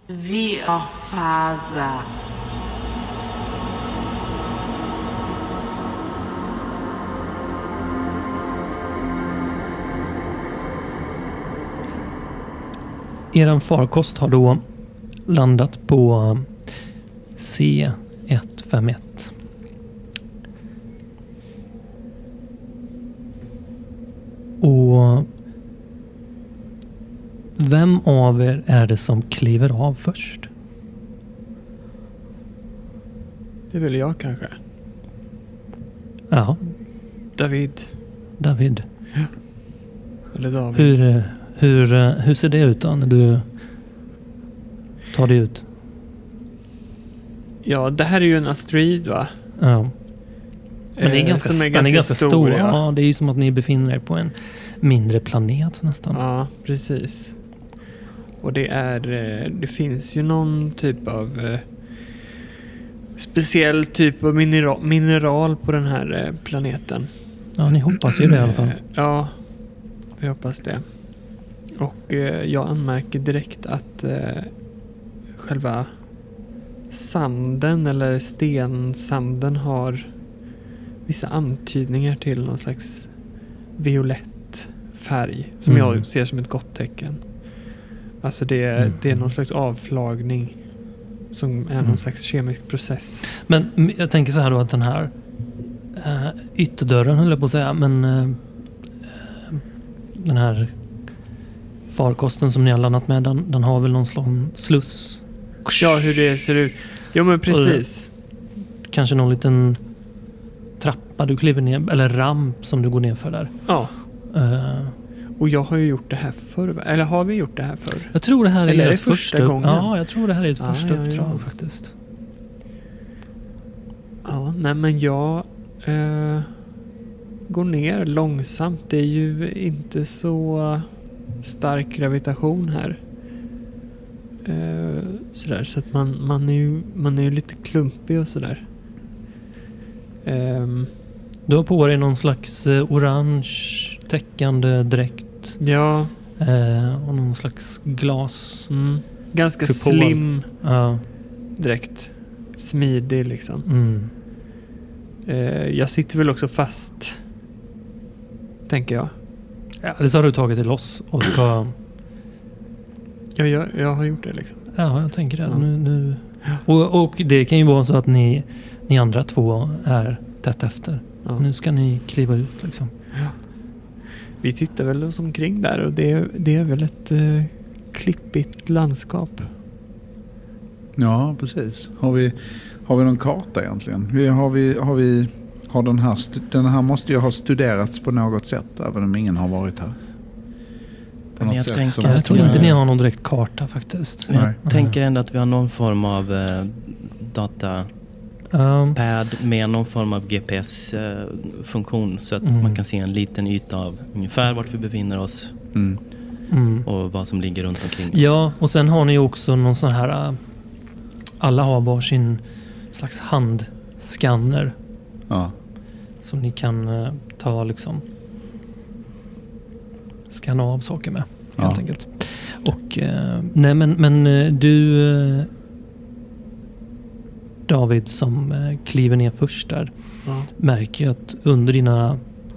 Viorfaza. Eran farkost har då landat på C151. Och vem av er är det som kliver av först? Det är väl jag kanske. Ja, David. Ja. Eller David. Hur ser det ut då när du tar dig ut? Ja, det här är ju en asteroid, va? Ja. Men den är ganska stor. Ja, det är ju som att ni befinner er på en mindre planet nästan. Ja, precis. Och det finns ju någon typ av speciell typ av mineral på den här planeten. Ja, ni hoppas ju det i alla fall. Ja, vi hoppas det. Och jag anmärker direkt att själva sanden eller stensanden har vissa antydningar till någon slags violett färg som jag ser som ett gott tecken. Alltså det är någon slags avflagning som är någon slags kemisk process. Men jag tänker så här då att den här ytterdörren höll jag på att säga, men den här farkosten som ni har landat med, den har väl någon slags sluss. Ja, hur det ser ut. Jo, men precis. Kanske någon liten trappa du kliver ner, eller ramp som du går ner för där. Ja. Och jag har ju gjort det här förr. Eller har vi gjort det här förr? Jag tror det här är ett första gången. Ja, jag tror det här är ett första uppdrag faktiskt. Ja, nej men jag går ner långsamt. Det är ju inte så stark gravitation här. Sådär, så att man är ju lite klumpig och sådär. Du har på dig någon slags orange täckande dräkt. Ja. Och någon slags glas. Ganska kupol. slim Ja. dräkt. Smidig liksom. Jag sitter väl också fast, tänker jag. Ja, det så har du tagit det loss och ska... Ja, jag har gjort det liksom. Ja, jag tänker det. Ja. Nu. Och det kan ju vara så att ni andra två är tätt efter. Ja. Nu ska ni kliva ut liksom. Ja. Vi tittar väl oss omkring där och det är väl ett klippigt landskap. Ja, precis. Har vi någon karta egentligen? Har den här måste ju ha studerats på något sätt, även om ingen har varit här. Men jag tror inte ni har någon direkt karta faktiskt. Jag tänker ändå att vi har någon form av datapad med någon form av GPS-funktion så att man kan se en liten yta av ungefär vart vi befinner oss och vad som ligger runt omkring oss. Ja, och sen har ni också någon sån här... Alla har varsin slags handskanner. Ja. Som ni kan ta liksom... skanna av saker med, helt enkelt. Och nej, men du David som kliver ner först där märker ju att under dina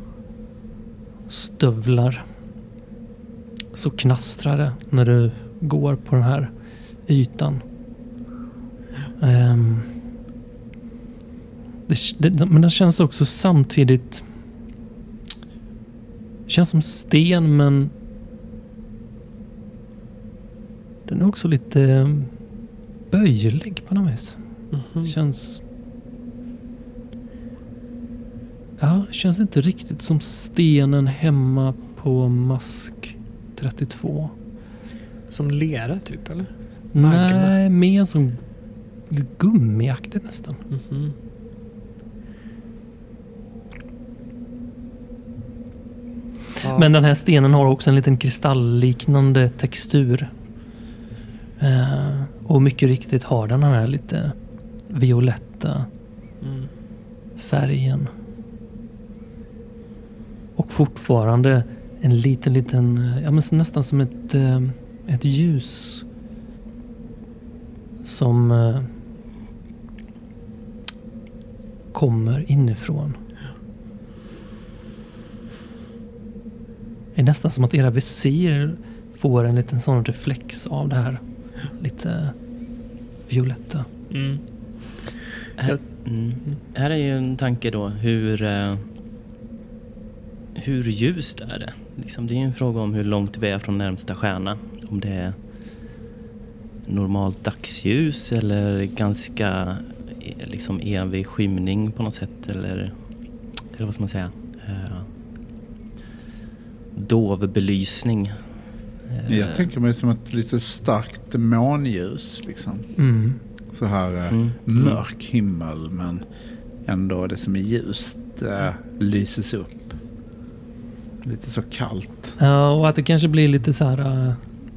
stövlar så knastrar det när du går på den här ytan. Men det känns också samtidigt... Det känns som sten, men den är också lite böjlig på något vis. Det känns... Ja, det känns inte riktigt som stenen hemma på Mask 32. Som lera typ, eller? Nej, mer som gummiaktigt nästan. Ja. Men den här stenen har också en liten kristallliknande textur. Och mycket riktigt har den här lite violetta färgen. Och fortfarande en liten, ja men nästan som ett ljus som kommer inifrån. Det är nästan som att era visir får en liten sån reflex av det här. Lite violetta. Här är ju en tanke då. Hur ljust är det? Liksom, det är ju en fråga om hur långt vi är från närmsta stjärna. Om det är normalt dagsljus eller ganska liksom evig skymning på något sätt. Eller vad ska man säga? Dov belysning. Jag tänker mig som ett lite starkt månljus liksom. Så här mörk himmel, men ändå det som är ljust lyses upp. Lite så kallt. Ja, och att det kanske blir lite så här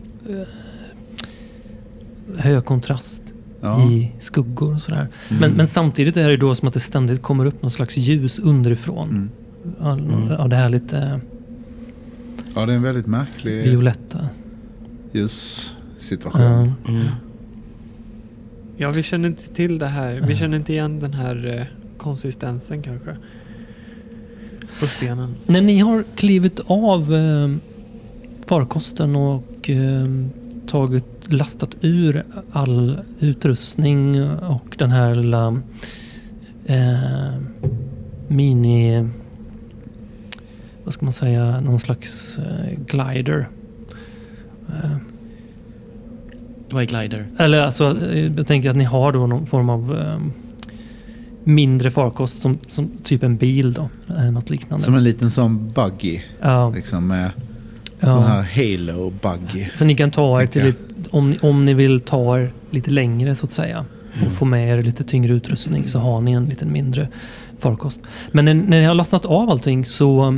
hög kontrast i skuggor och sådär. Men samtidigt är det då som att det ständigt kommer upp någon slags ljus underifrån. Av det här lite... Ja, det är en väldigt märklig violetta ljussituation. Ja, vi känner inte till det här. Vi känner inte igen den här konsistensen kanske på stenen. När ni har klivit av farkosten och lastat ur all utrustning och den här lilla mini, vad ska man säga, någon slags glider. Vad är glider? Eller alltså, jag tänker att ni har då någon form av mindre farkost som typ en bil då, eller något liknande. Som en liten sån buggy. Liksom med sån här halo buggy. Så ni kan ta er till om ni vill ta er lite längre så att säga och få med er lite tyngre utrustning, så har ni en lite mindre farkost. Men när ni har lastat av allting så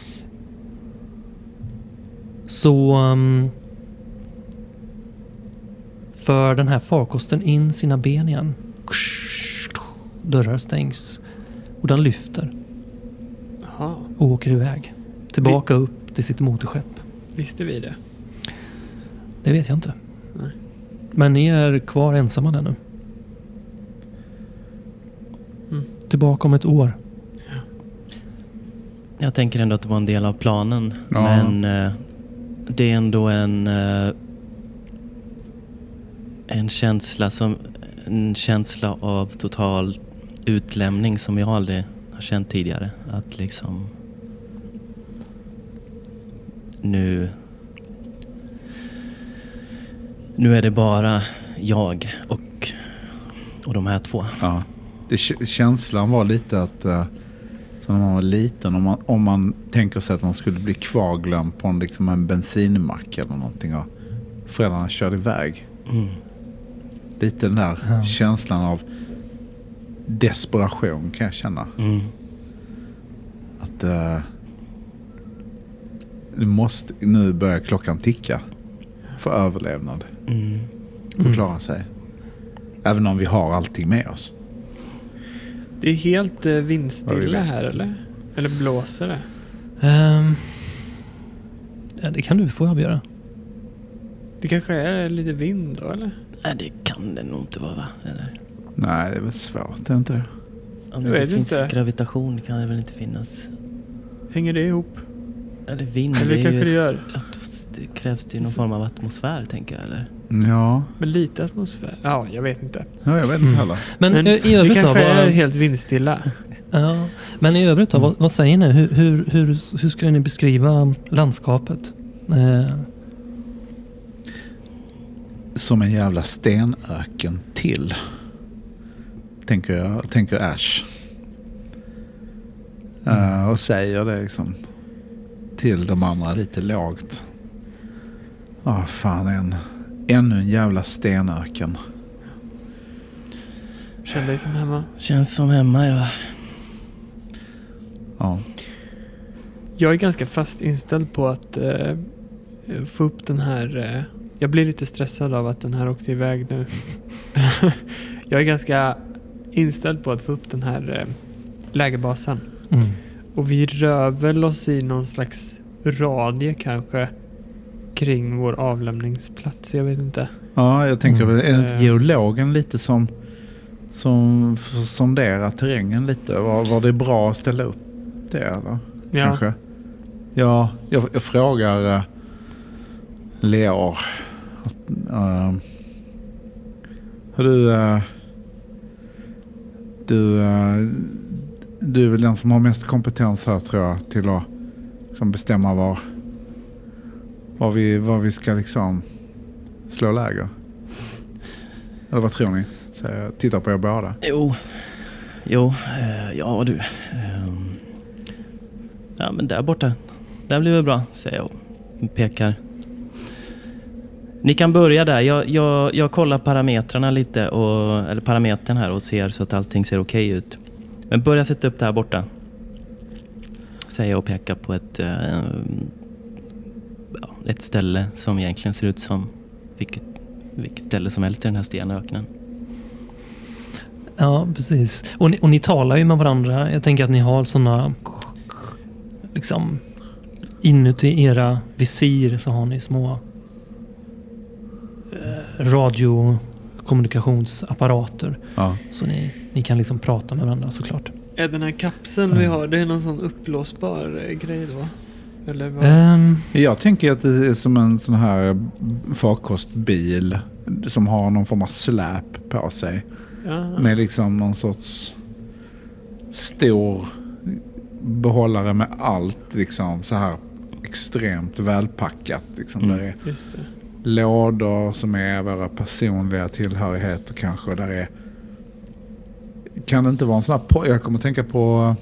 för den här farkosten in sina ben igen. Dörrar stängs och den lyfter. Och åker iväg. Tillbaka upp till sitt motorskepp. Visste vi det? Det vet jag inte. Nej. Men ni är kvar ensamma där nu. Tillbaka om ett år. Jag tänker ändå att det var en del av planen. Ja. Men det är ändå en känsla av total utlämning som jag aldrig har känt tidigare. Att liksom nu är det bara jag och de här två. Ja. Känslan var lite att så när man var liten, om man tänker sig att man skulle bli kvarglömd på liksom en bensinmack eller någonting och föräldrarna körde iväg. Lite den där känslan av desperation kan jag känna. Att nu börjar klockan ticka för överlevnad. För att klara sig. Även om vi har allting med oss. Det är helt vindstilla här, eller? Eller blåser det? Ja, det kan du få avgöra. Det kanske är lite vind då, eller? Nej, det kan det nog inte vara, va? Eller? Nej, det är väl svårt, det är inte det? Om det inte finns gravitation kan det väl inte finnas. Hänger det ihop? Eller vind, eller det kanske det gör. Det krävs ju någon form av atmosfär, tänker jag, eller? Ja. Men lite atmosfär? Ja, jag vet inte. Ja, jag vet inte heller. Men i övrigt det kanske är helt vindstilla. Ja, men i övrigt då, vad säger ni? Hur skulle ni beskriva landskapet? Som en jävla stenöken till. Tänker Ash. Och säger det liksom till de andra lite lågt. Fan, ännu en jävla stenöken. Känn dig som hemma. Känns som hemma, ja. Ja. Jag är ganska fast inställd på att få upp den här... jag blir lite stressad av att den här åkte iväg nu. Jag är ganska inställd på att få upp den här lägerbasen. Och vi rör väl oss i någon slags radie kanske kring vår avlämningsplats. Jag vet inte. Ja, jag tänker väl, är inte geologen lite som sonderar terrängen lite? Var det bra att ställa upp det, eller? Ja. Kanske? Ja, jag frågar Leor. Du är väl den som har mest kompetens här, tror jag, till att liksom bestämma var vi ska liksom slå läger. Eller vad tror ni? Så jag tittar på er båda. Ja du. Ja, men där borta. Där blir det bra, säger jag och pekar. Ni kan börja där. Jag kollar parametrarna lite, eller parametern här, och ser så att allting ser okej ut. Men börja sätta upp det här borta, säger jag och pekar på ett ställe som egentligen ser ut som vilket ställe som helst i den här stenöknen. Ja, precis. Och ni talar ju med varandra. Jag tänker att ni har såna liksom inuti era visir så har ni små radiokommunikationsapparater. Ja. Så ni kan liksom prata med varandra, såklart. Är den här kapseln vi har, det är någon sån upplåsbar grej då? Eller vad? Jag tänker att det är som en sån här farkostbil som har någon form av släp på sig. Ja. Med liksom någon sorts stor behållare med allt liksom så här extremt välpackat liksom. Där är Just det. lådor som är våra personliga tillhörigheter kanske. Där är, kan det inte vara en sån här, jag kommer att tänka på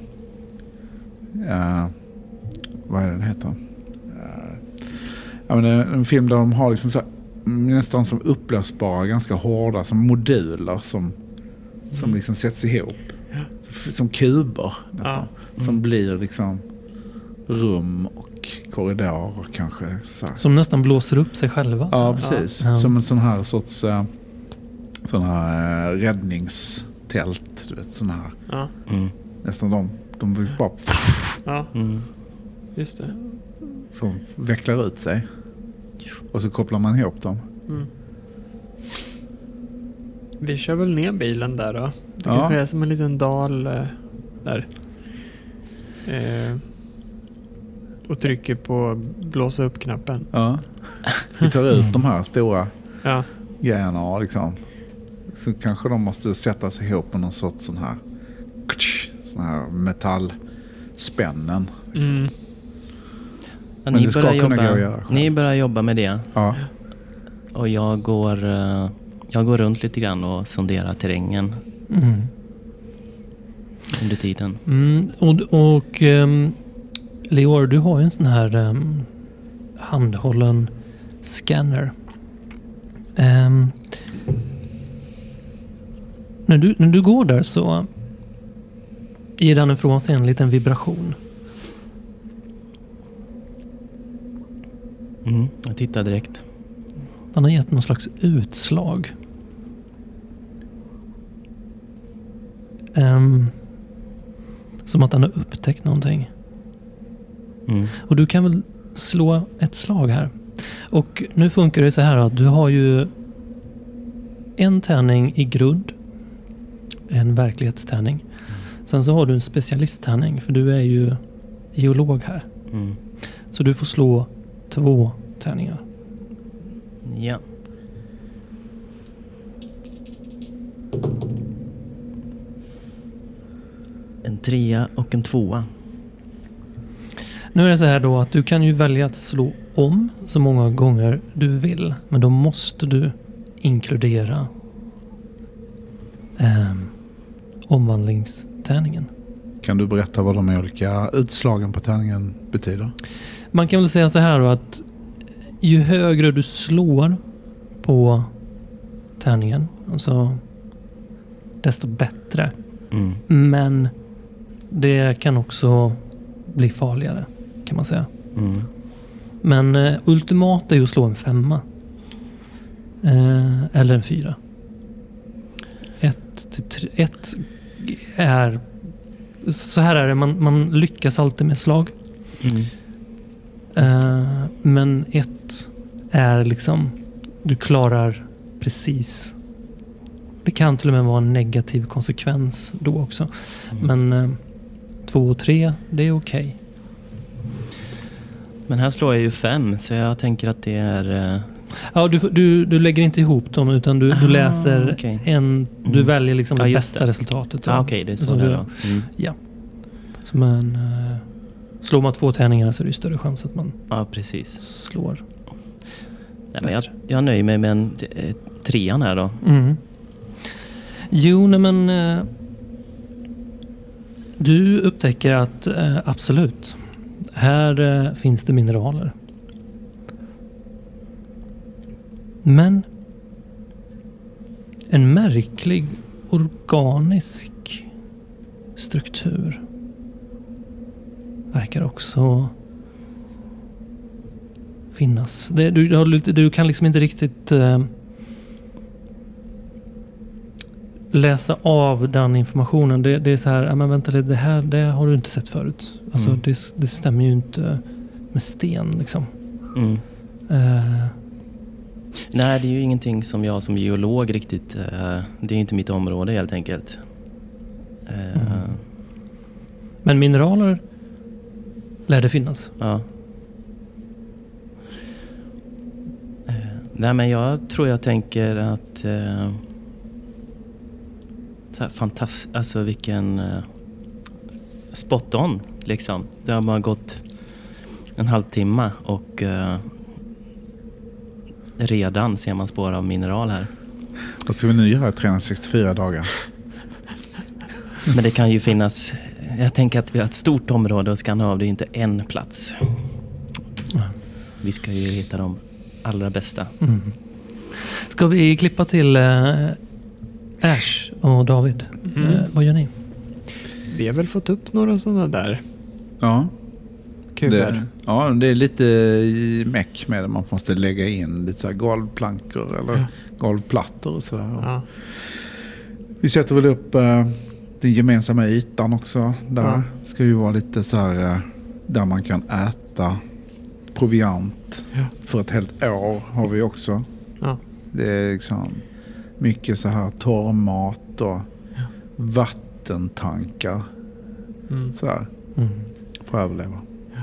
vad är den heter? Men det är en film där de har liksom så här, nästan som upplösbara, ganska hårda, som moduler som liksom sätts ihop. Ja. Som kuber nästan. Ja. Som blir liksom rum och korridorer kanske. Så här. Som nästan blåser upp sig själva. Ja, precis. Ja. Som en sån här sorts sån här räddningstält. Du vet, sån här. Ja. Nästan de blir bara Ja. Just det. som vecklar ut sig. Och så kopplar man ihop dem. Vi kör väl ner bilen där då. Det kanske är som en liten dal där. Och trycker på blåsa upp-knappen. Ja. Vi tar ut de här stora grejerna liksom. Så kanske de måste sätta sig ihop med någon sorts sån här metallspännen. Liksom. Ja, ni börjar jobba med det. Ja. Och jag går runt lite grann och sonderar terrängen under tiden. Och Leor, du har ju en sån här handhållen scanner. När du går där så ger den ifrån sig en liten vibration. Jag tittar direkt. Den har gett någon slags utslag. Som att den har upptäckt någonting. Och du kan väl slå ett slag här. Och nu funkar det så här att du har ju en tärning i grund. En verklighetstärning. Sen så har du en specialisttärning, för du är ju geolog här. Så du får slå 2 tärningar. Ja. En 3 och en 2. Nu är det så här då att du kan ju välja att slå om så många gånger du vill. Men då måste du inkludera omvandlingstärningen. Kan du berätta vad de olika utslagen på tärningen betyder? Man kan väl säga så här då att ju högre du slår på tärningen, alltså desto bättre. Men det kan också bli farligare, kan man säga. Men ultimat är ju att slå en 5 eller en 4. 1 är så här är det, man lyckas alltid med slag. Men 1 är liksom, du klarar precis. Det kan till och med vara en negativ konsekvens då också. Men 2 och 3, det är okej. Men här slår jag ju 5, så jag tänker att det är... Ja, du lägger inte ihop dem, utan du läser du väljer liksom det bästa resultatet. Okej, det är så där då. Ja. Så man slår man 2 tärningar så är det större chans att man slår. Nej, men jag nöjer mig med en 3:an här då. Jo, men du upptäcker att absolut, här finns det mineraler. Men en märklig organisk struktur verkar också finnas. Du kan liksom inte riktigt läsa av den informationen. Det är så här, men vänta, det har du inte sett förut. Alltså det stämmer ju inte med sten liksom. Nej, det är ju ingenting som jag som geolog riktigt... det är inte mitt område helt enkelt. Men mineraler lär det finnas. Ja. Nej, men jag tror jag tänker att... så här fantastiskt... Alltså vilken... spot on, liksom. Det har bara gått en halvtimme och... redan ser man spår av mineral här. Vad ska vi nu göra 364 dagar? Men det kan ju finnas... Jag tänker att vi har ett stort område och skanna av det, inte en plats. Vi ska ju hitta de allra bästa. Ska vi klippa till Ash och David? Vad gör ni? Vi har väl fått upp några sådana där. Ja. Kuber. Det är lite meck med det. Man måste lägga in lite så här golvplankor eller golvplattor och sådär. Ja. Vi sätter väl upp den gemensamma ytan också. Där ska ju vara lite så här där man kan äta proviant för ett helt år har vi också. Ja. Det är liksom mycket så här torrmat och vattentankar. Så här. För att överleva.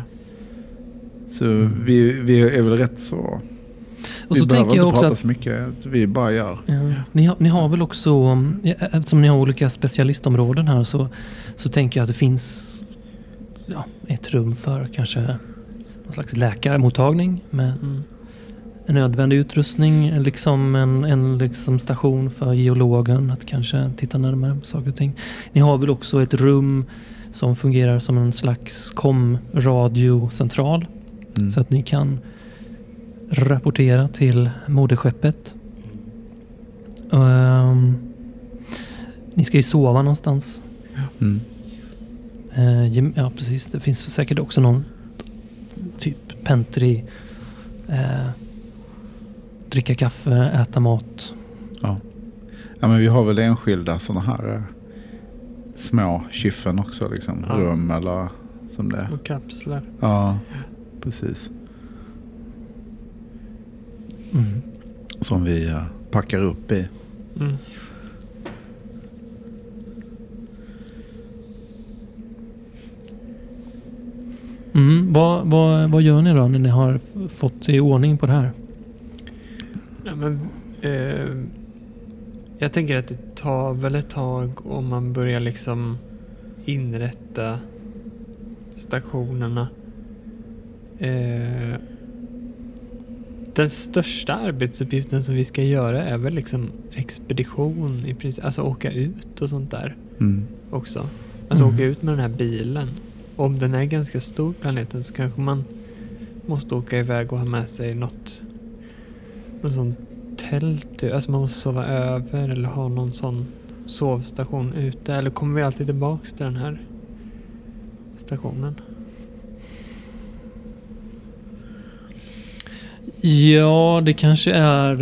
Så vi är väl rätt så... Och vi så behöver inte prata så mycket, vi bara gör. Ni har väl också, eftersom ni har olika specialistområden här, så tänker jag att det finns ett rum för kanske någon slags läkarmottagning med nödvändig utrustning, liksom en liksom station för geologen att kanske titta närmare på saker och ting. Ni har väl också ett rum som fungerar som en slags radiocentral. Så att ni kan rapportera till moderskeppet. Ni ska ju sova någonstans. Ja, precis. Det finns säkert också någon typ pentry. Dricka kaffe, äta mat. Ja, men vi har väl enskilda sådana här små kyffen också. Liksom. Rum eller som det. Och kapslar. Ja, precis. Som vi packar upp i. Vad gör ni då när ni har fått i ordning på det här? Ja, men, jag tänker att det tar väl ett tag om man börjar liksom inrätta stationerna. Den största arbetsuppgiften som vi ska göra är väl liksom expedition i princip, alltså åka ut och sånt där också. Alltså åka ut med den här bilen. Om den är ganska stor planeten så kanske man måste åka iväg och ha med sig något sånt tält. Alltså man måste sova över eller ha någon sån sovstation ute. Eller kommer vi alltid tillbaks till den här stationen? Ja, det kanske är...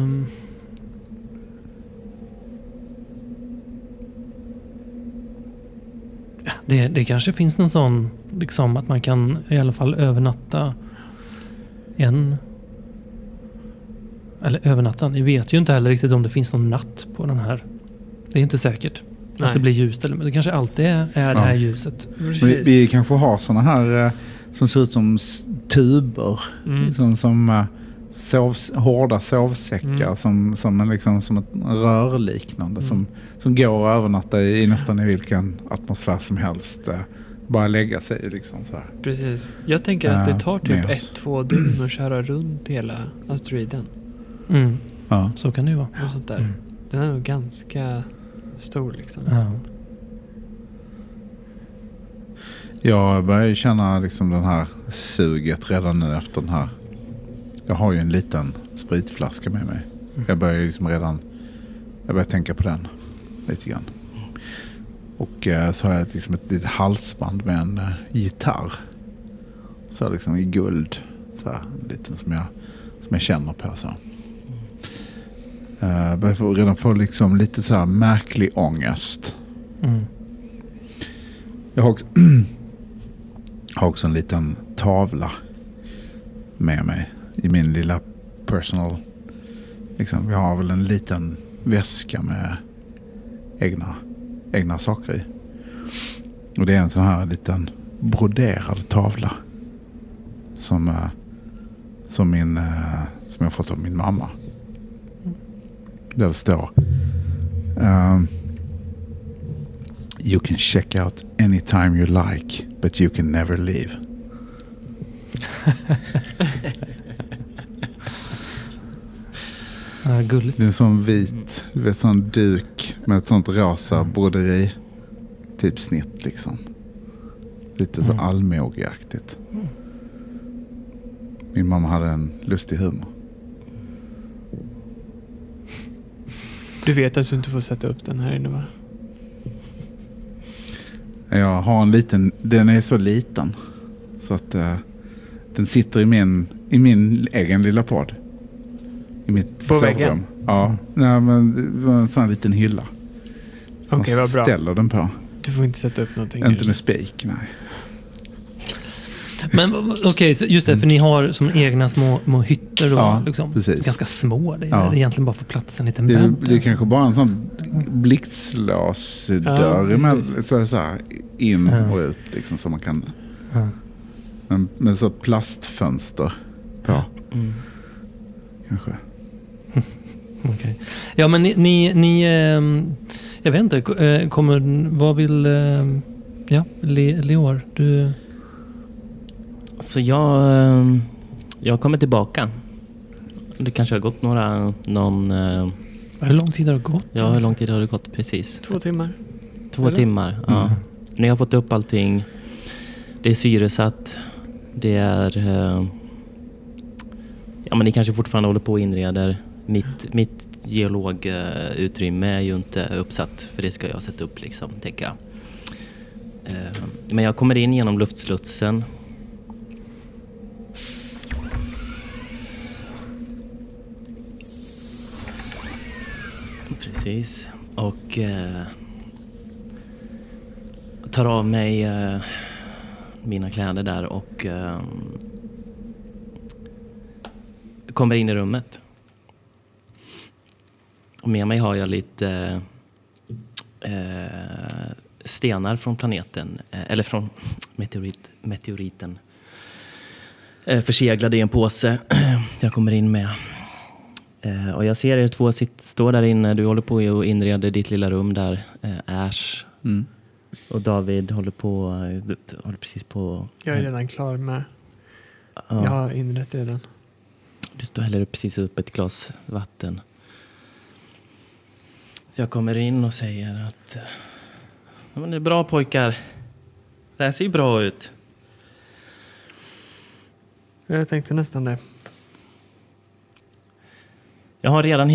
Det kanske finns någon sån, liksom att man kan i alla fall övernatta Eller övernatta. Ni vet ju inte heller riktigt om det finns någon natt på den här. Det är inte säkert att det blir ljust. Eller, men det kanske alltid är det här ljuset. Vi kanske har såna här som ser ut som tuber. Som hårda sovsäckar som ett rörliknande som går att övernatta i nästan i vilken atmosfär som helst. Bara lägga sig liksom så här. Precis. Jag tänker att det tar typ 1-2 dygn att köra runt hela asteroiden. Ja, så kan det ju vara. Och sånt där. Den är nog ganska stor liksom. Ja. Jag börjar känna liksom den här suget redan nu efter den här. Jag har ju en liten spritflaska med mig. Jag börjar tänka på den lite grann. Och så har jag liksom ett litet halsband med en gitarr. Så liksom i guld. Så här, liten som jag känner på så. Jag börjar redan få liksom lite så här märklig ångest. Jag har också en liten tavla med mig i min lilla personal. Liksom, jag har väl en liten väska med egna saker i. Och det är en sån här liten broderad tavla som jag fått av min mamma. Där det står You can check out anytime you like, but you can never leave. Gulligt. Det är en sån vit, sån duk med ett sånt rosa broderi typ snitt liksom. Lite så allmogeaktigt. Min mamma hade en lustig humor. Du vet att du inte får sätta upp den här inne, va? Jag har en liten, den är så liten så att den sitter i min egen lilla podd. I mitt sovrum. Ja, nej, men det var en sån här liten hylla. Okej, vad bra. Ställer den på. Du får inte sätta upp någonting. Inte med spik, nej. Men okej, just det, för ni har som egna små hytter då, ja, liksom. Precis. Ganska små. Det är egentligen bara för plats en liten bädd. bädd. Det är kanske bara en sån blixtlåsdörr så här in och ut liksom, så man kan med så plastfönster på. Kanske. Okay. Ja, men ni jag vet inte, vad vill Leor, du... Så jag kommer tillbaka. Det kanske har gått hur lång tid har det gått? Ja, hur lång tid har det gått precis? 2 timmar. 2 timmar, ja. Ni har fått upp allting. Det är syresatt. Det är... men ni kanske fortfarande håller på och inreder. Mitt geologutrymme är ju inte uppsatt. För det ska jag sätta upp liksom, tänker jag. Men jag kommer in genom luftslutsen. Precis. Och tar av mig mina kläder där och kommer in i rummet. Och med mig har jag lite stenar från planeten, eller från meteoriten. Förseglade i en påse. Jag kommer in med. Och jag ser er två stå där inne. Du håller på och inreder ditt lilla rum där. Ash. Och David håller precis på... Jag är redan klar med. Ja. Jag har inrett redan. Du häller precis upp ett glas vatten. Så jag kommer in och säger att... Men det är bra, pojkar. Det här ser ju bra ut. Jag tänkte nästan det. Jag har redan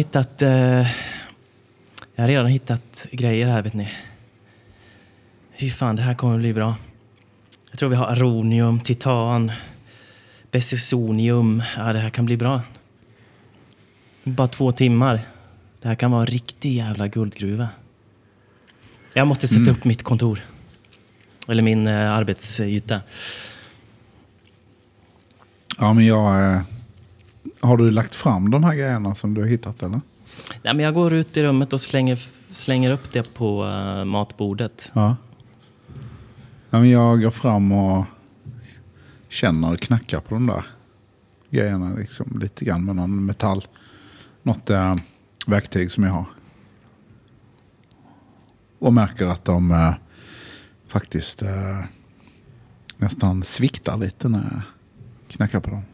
hittat grejer här, vet ni. Fy fan, det här kommer bli bra. Jag tror vi har aronium, titan, besesonium. Ja, det här kan bli bra. Bara 2 timmar. Det här kan vara en riktig jävla guldgruva. Jag måste sätta upp mitt kontor. Eller min arbetsyta. Ja, men jag Har du lagt fram de här grejerna som du har hittat eller? Nej, men jag går ut i rummet och slänger upp det på matbordet. Ja. Ja, men jag går fram och känner och knackar på de där grejerna liksom, lite grann med någon metall. Något verktyg som jag har. Och märker att de faktiskt nästan sviktar lite när jag knackar på dem.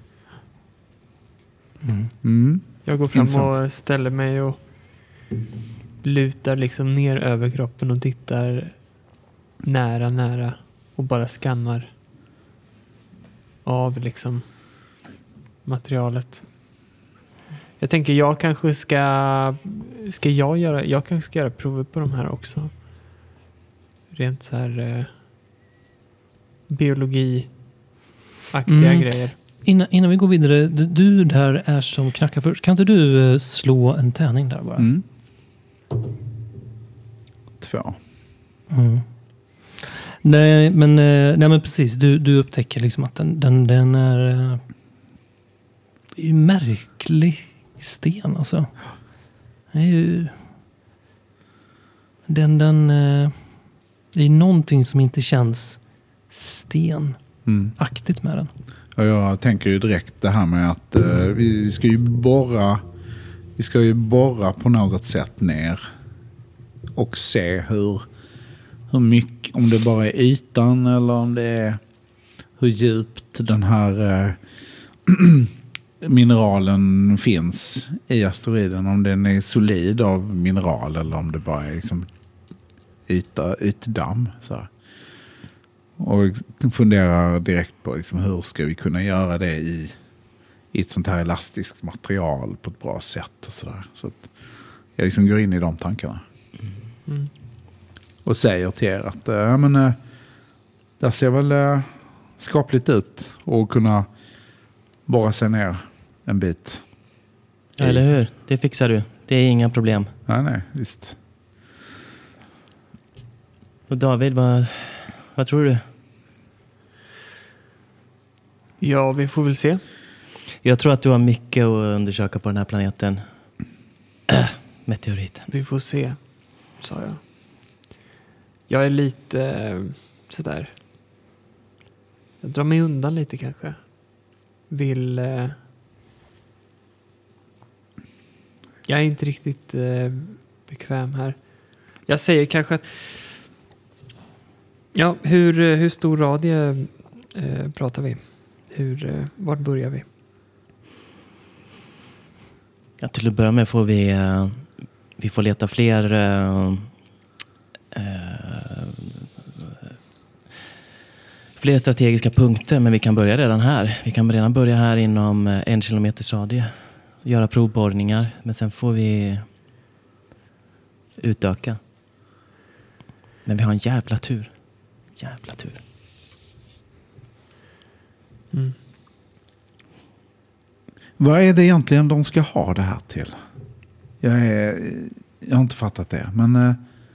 Jag går fram och ställer mig och lutar liksom ner över kroppen och tittar nära och bara skannar av liksom materialet. Jag tänker jag kanske ska göra prover på de här också. Rent så här biologi-aktiga grejer. Innan vi går vidare, du där är som knackar först. Kan inte du slå en tärning där bara? 2. Nej, men precis. Du upptäcker liksom att den är ju märklig sten alltså. Det är ju det är någonting som inte känns stenaktigt med den. Och jag tänker ju direkt det här med att vi ska ju borra på något sätt ner och se hur mycket, om det bara är ytan eller om det är hur djupt den här mineralen finns i asteroiden, om den är solid av mineral eller om det bara är liksom ytdamm så här. Och funderar direkt på liksom, hur ska vi kunna göra det i ett sånt här elastiskt material på ett bra sätt och sådär. Så att jag liksom går in i de tankarna. Och säger till er att där ser väl skapligt ut och kunna borra sig ner en bit. Eller hur? Det fixar du. Det är inga problem. Nej, visst. Och David, vad tror du? Ja, vi får väl se. Jag tror att du har mycket att undersöka på den här planeten. Meteorit. Vi får se, sa jag. Jag är lite sådär. Jag drar mig undan lite kanske. Jag är inte riktigt bekväm här. Jag säger kanske att ja, hur stor radie pratar vi? Vart börjar vi? Ja, till att börja med får vi får leta fler strategiska punkter, men vi kan börja redan här. Vi kan redan börja här inom 1 kilometers radie. Göra provborrningar, men sen får vi utöka. Men vi har en jävla tur. Vad är det egentligen de ska ha det här till? Jag har inte fattat det. Men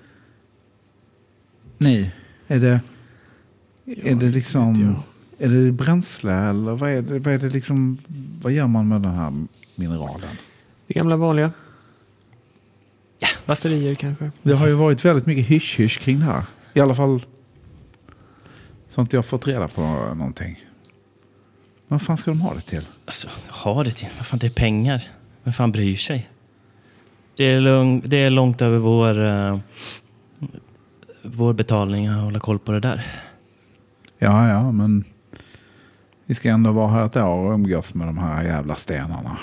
är det liksom, är det bränsle eller vad är det liksom, vad gör man med den här mineralen? Det gamla vanliga. Ja, batterier kanske. Det har ju varit väldigt mycket hysch kring det här. I alla fall sånt jag har fått reda på någonting. Vad fan ska de ha det till? Alltså, ha det till? Vad fan, det är pengar. Vem fan bryr sig? Det är långt över vår betalning att hålla koll på det där. Ja, men vi ska ändå vara här ett år och umgås med de här jävla stenarna.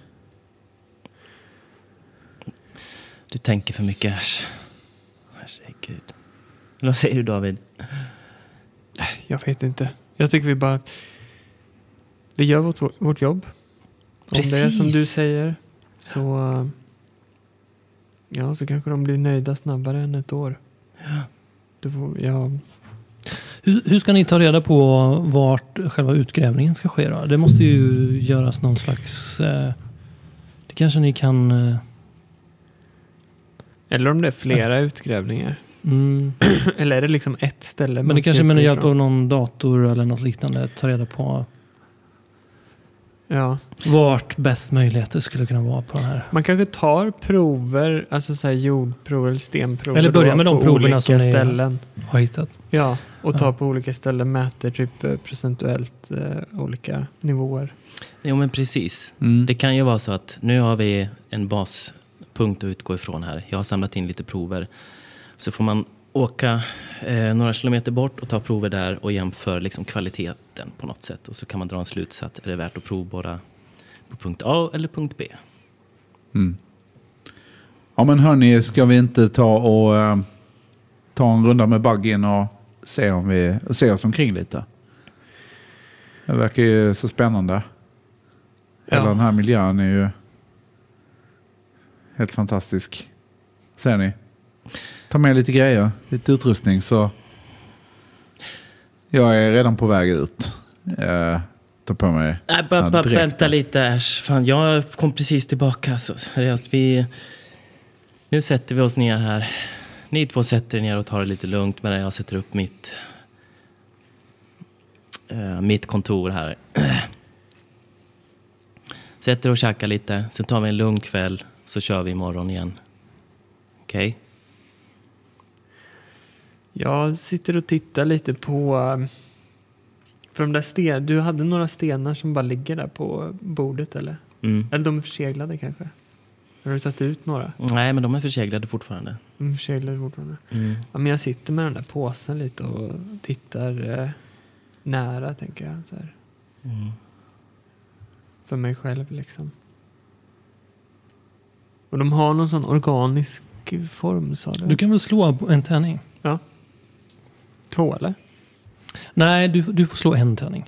Du tänker för mycket, herregud. Vad säger du, David? Jag vet inte. Jag tycker vi gör vårt jobb. Precis. Om det är som du säger så kanske de blir nöjda snabbare än ett år. Ja. Hur ska ni ta reda på vart själva utgrävningen ska ske då? Det måste ju göras någon slags... det kanske ni kan... Eller om det är flera utgrävningar. Eller är det liksom ett ställe? Men det kanske med hjälp av någon dator eller något liknande ta reda på... Ja. Vart bäst möjligheter skulle kunna vara på den här. Man kanske tar prover, alltså så här jordprover eller stenprover. Eller börja med de proverna som ställen. Ni har hittat. Ja, och ta på olika ställen, mäter typ procentuellt olika nivåer. Jo, men precis. Det kan ju vara så att nu har vi en baspunkt att utgå ifrån här. Jag har samlat in lite prover. Så får man åka några kilometer bort och ta prover där och jämföra liksom kvaliteten på något sätt. Och så kan man dra en slutsats. Är det värt att provborra på punkt A eller punkt B? Ja, men hörni, ska vi inte ta en runda med buggen och se oss omkring lite? Det verkar ju så spännande. Hela den här miljön är ju helt fantastisk. Ser ni? Ta med lite grejer, lite utrustning, så jag är redan på väg ut. Ta på mig. Nej, bara vänta lite, Ash. Fan, jag kom precis tillbaka. Så seriöst, nu sätter vi oss ner här. Ni två sätter er ner och tar det lite lugnt medan jag sätter upp mitt kontor här. Sätter och käkar lite. Sen tar vi en lugn kväll. Så kör vi imorgon igen. Okej? Okay? Jag sitter och tittar lite på... För de där du hade några stenar som bara ligger där på bordet, eller? Eller de är förseglade kanske? Har du tagit ut några? Nej, men de är förseglade fortfarande. Ja, men jag sitter med den där påsen lite och tittar nära, tänker jag. Så här. För mig själv, liksom. Och de har någon sån organisk form, sa du? Du kan väl slå en tärning? Ja. 2, eller? Nej, du får slå en tärning.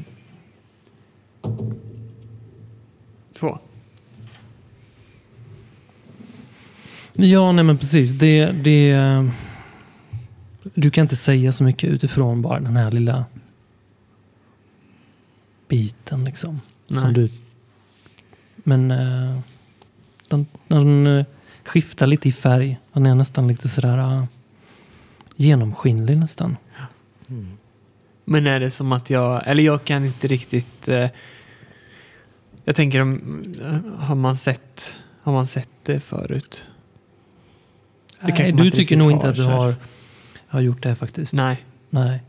2. Ja, nej men precis. Du kan inte säga så mycket utifrån bara den här lilla biten liksom. Som men den skiftar lite i färg. Den är nästan lite sådär genomskinlig nästan. Men är det som att jag kan inte riktigt... jag tänker, har man sett det förut? Nej, du tycker nog inte att du har gjort det faktiskt. Nej. Nej.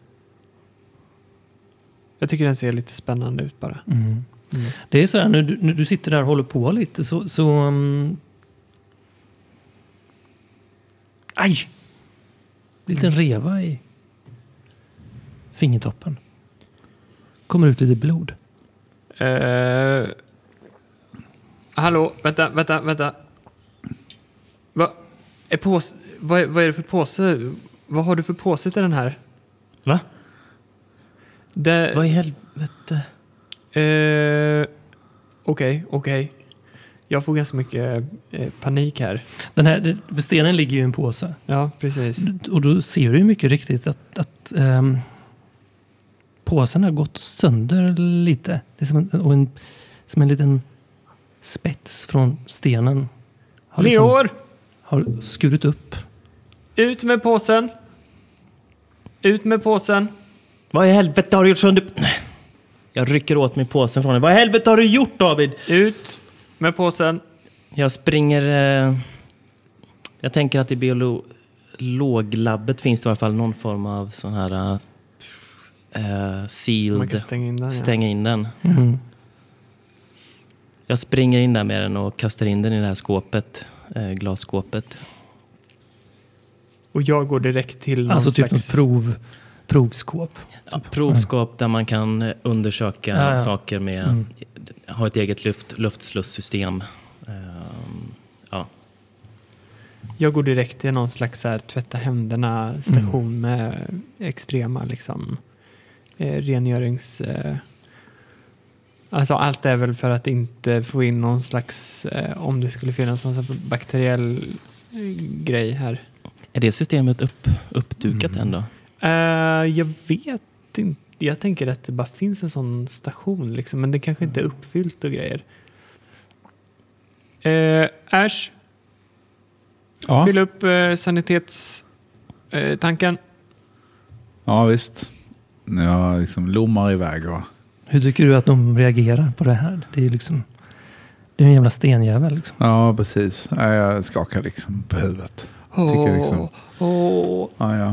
Jag tycker den ser lite spännande ut bara. Det är sådär, när du sitter där och håller på lite så aj! Det är lite en reva i fingertoppen. Kommer ut lite blod. Hallå, vänta. Vad är det för påse? Vad har du för påse till den här? Va? Vad i helvete? Okej. Jag får ganska mycket panik här. För stenen ligger ju i en påse. Ja, precis. Och då ser du ju mycket riktigt att påsen har gått sönder lite. Det är som en liten spets från stenen. Leor! Har skurit upp. Ut med påsen! Vad i helvete har du gjort sönder? Jag rycker åt mig påsen från dig. Vad i helvete har du gjort, David? Ut med påsen. Jag springer... jag tänker att i biologlabbet finns det i alla fall någon form av sån här sealed... Man kan stänga in den. Jag springer in där med den och kastar in den i det här skåpet. Glasskåpet. Och jag går direkt till någon alltså slags... typ något provskåp. Ja, provskåp där man kan undersöka saker med... Ha ett eget luftslusssystem. Jag går direkt till någon slags här, tvätta händerna station med extrema liksom, rengörings... alltså allt är väl för att inte få in någon slags... om det skulle finnas någon slags bakteriell grej här. Är det systemet uppdukat ändå? Jag vet inte. Jag tänker att det bara finns en sån station liksom, men det kanske inte är uppfyllt och grejer. Ash, fyll upp sanitetstanken. Ja, visst. Jag liksom lommar iväg och Hur tycker du att de reagerar på det här? Det är ju liksom... Det är en jävla stenjävel liksom. Ja, precis. Jag skakar liksom på huvudet. Tycker liksom... Ja.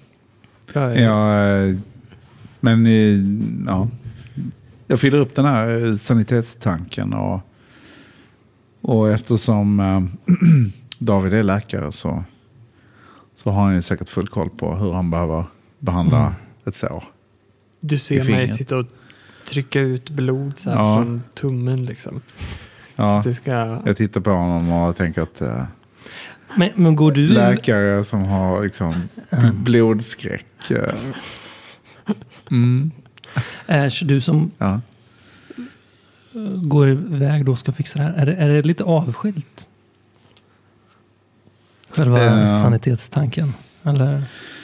Men ja. Jag fyller upp den här sanitetstanken och eftersom David är läkare så har han ju säkert full koll på hur han behöver behandla ett sår. Du ser mig sitta och trycka ut blod så här från tummen liksom. Ja, så ska... jag tittar på honom och tänker att men går du... läkare som har liksom blodskräck. Du som går iväg då ska fixa det här. Är det lite avskilt? Själva sanitetstanken? Eller...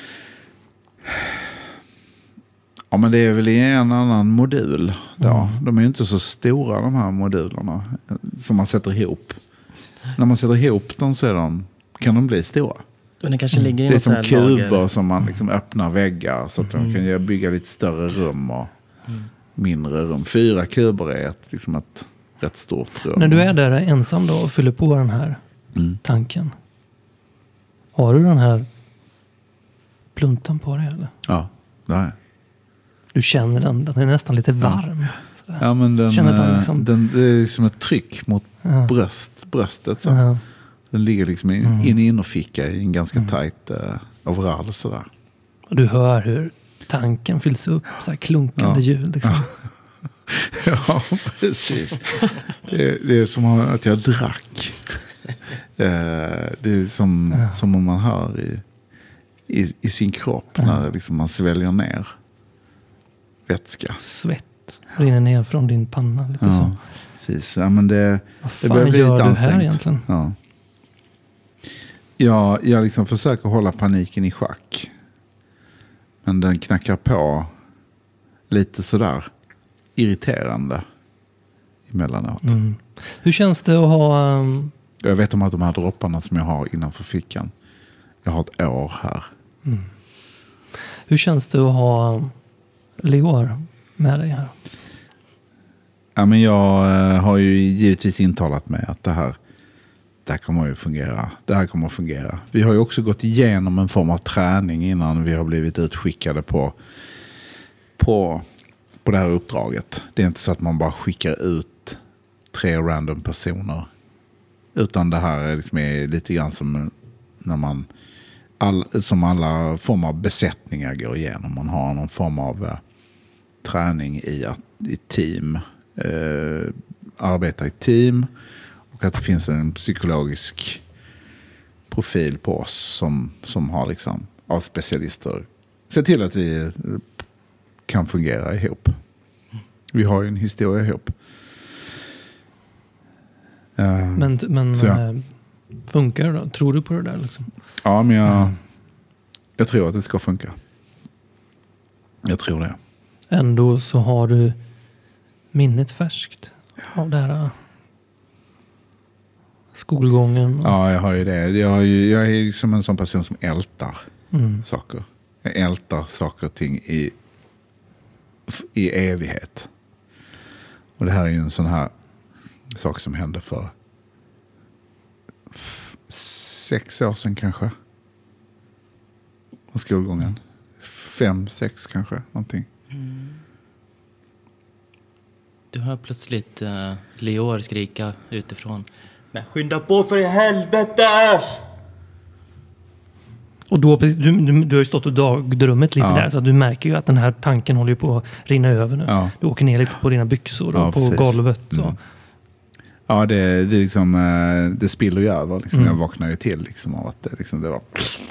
Ja, men det är väl i en annan modul då. De är ju inte så stora de här modulerna som man sätter ihop. När man sätter ihop dem så kan de bli stora. Men det kanske ligger i det är som kuber lager. som man liksom öppnar väggar så att de kan bygga lite större rum och mindre rum. 4 kuber är liksom ett rätt stort rum. När du är där ensam då och fyller på den här tanken. Har du den här pluntan på dig eller? Ja, det är. Du känner den är nästan lite varm. Ja, men det är som ett tryck mot bröstet. Så. Den ligger liksom i en innerficka i en ganska tajt overall sådär. Och du hör hur tanken fylls upp, så här klunkande ljud. Liksom. Ja, precis. Det är som att jag drack. Det är som om man hör i sin kropp när liksom man sväljer ner vätska. Svett rinner ner från din panna. Lite så. Precis. Ja, men det blir lite ansträngt. Vad fan gör du här egentligen? Ja. Jag liksom försöker hålla paniken i schack. Men den knackar på lite sådär irriterande emellanåt. Hur känns det att ha... Jag vet om att de här dropparna som jag har innanför fickan. Jag har ett år här. Hur känns det att ha Leor med dig här? Ja, men jag har ju givetvis intalat mig att det här kommer ju fungera. Det här kommer att fungera. Vi har ju också gått igenom en form av träning innan vi har blivit utskickade på det här uppdraget. Det är inte så att man bara skickar ut 3 random personer. Utan det här är liksom lite grann som när man som alla former av besättningar går igenom. Man har någon form av träning i team. Arbeta i team. Och att det finns en psykologisk profil på oss som har liksom av specialister. Se till att vi kan fungera ihop. Vi har ju en historia ihop. Men funkar det då? Tror du på det där liksom? Ja, men jag tror att det ska funka. Jag tror det. Ändå så har du minnet färskt av det här skolgången. Ja, jag har ju det. Jag är liksom en sån person som ältar saker. Jag ältar saker och ting i evighet. Och det här är ju en sån här sak som hände för 6 år sedan kanske. På skolgången. 5-6 kanske, någonting. Du hör plötsligt Leor skrika utifrån. Men skynda på för i helvete! Och då, du har ju stått och dagdrömmet lite där, så att du märker ju att den här tanken håller på att rinna över nu. Ja. Du åker ner lite på dina byxor och på golvet. Så. Ja, det liksom, det spiller ju över. Liksom. Jag vaknar ju till liksom, av att det var...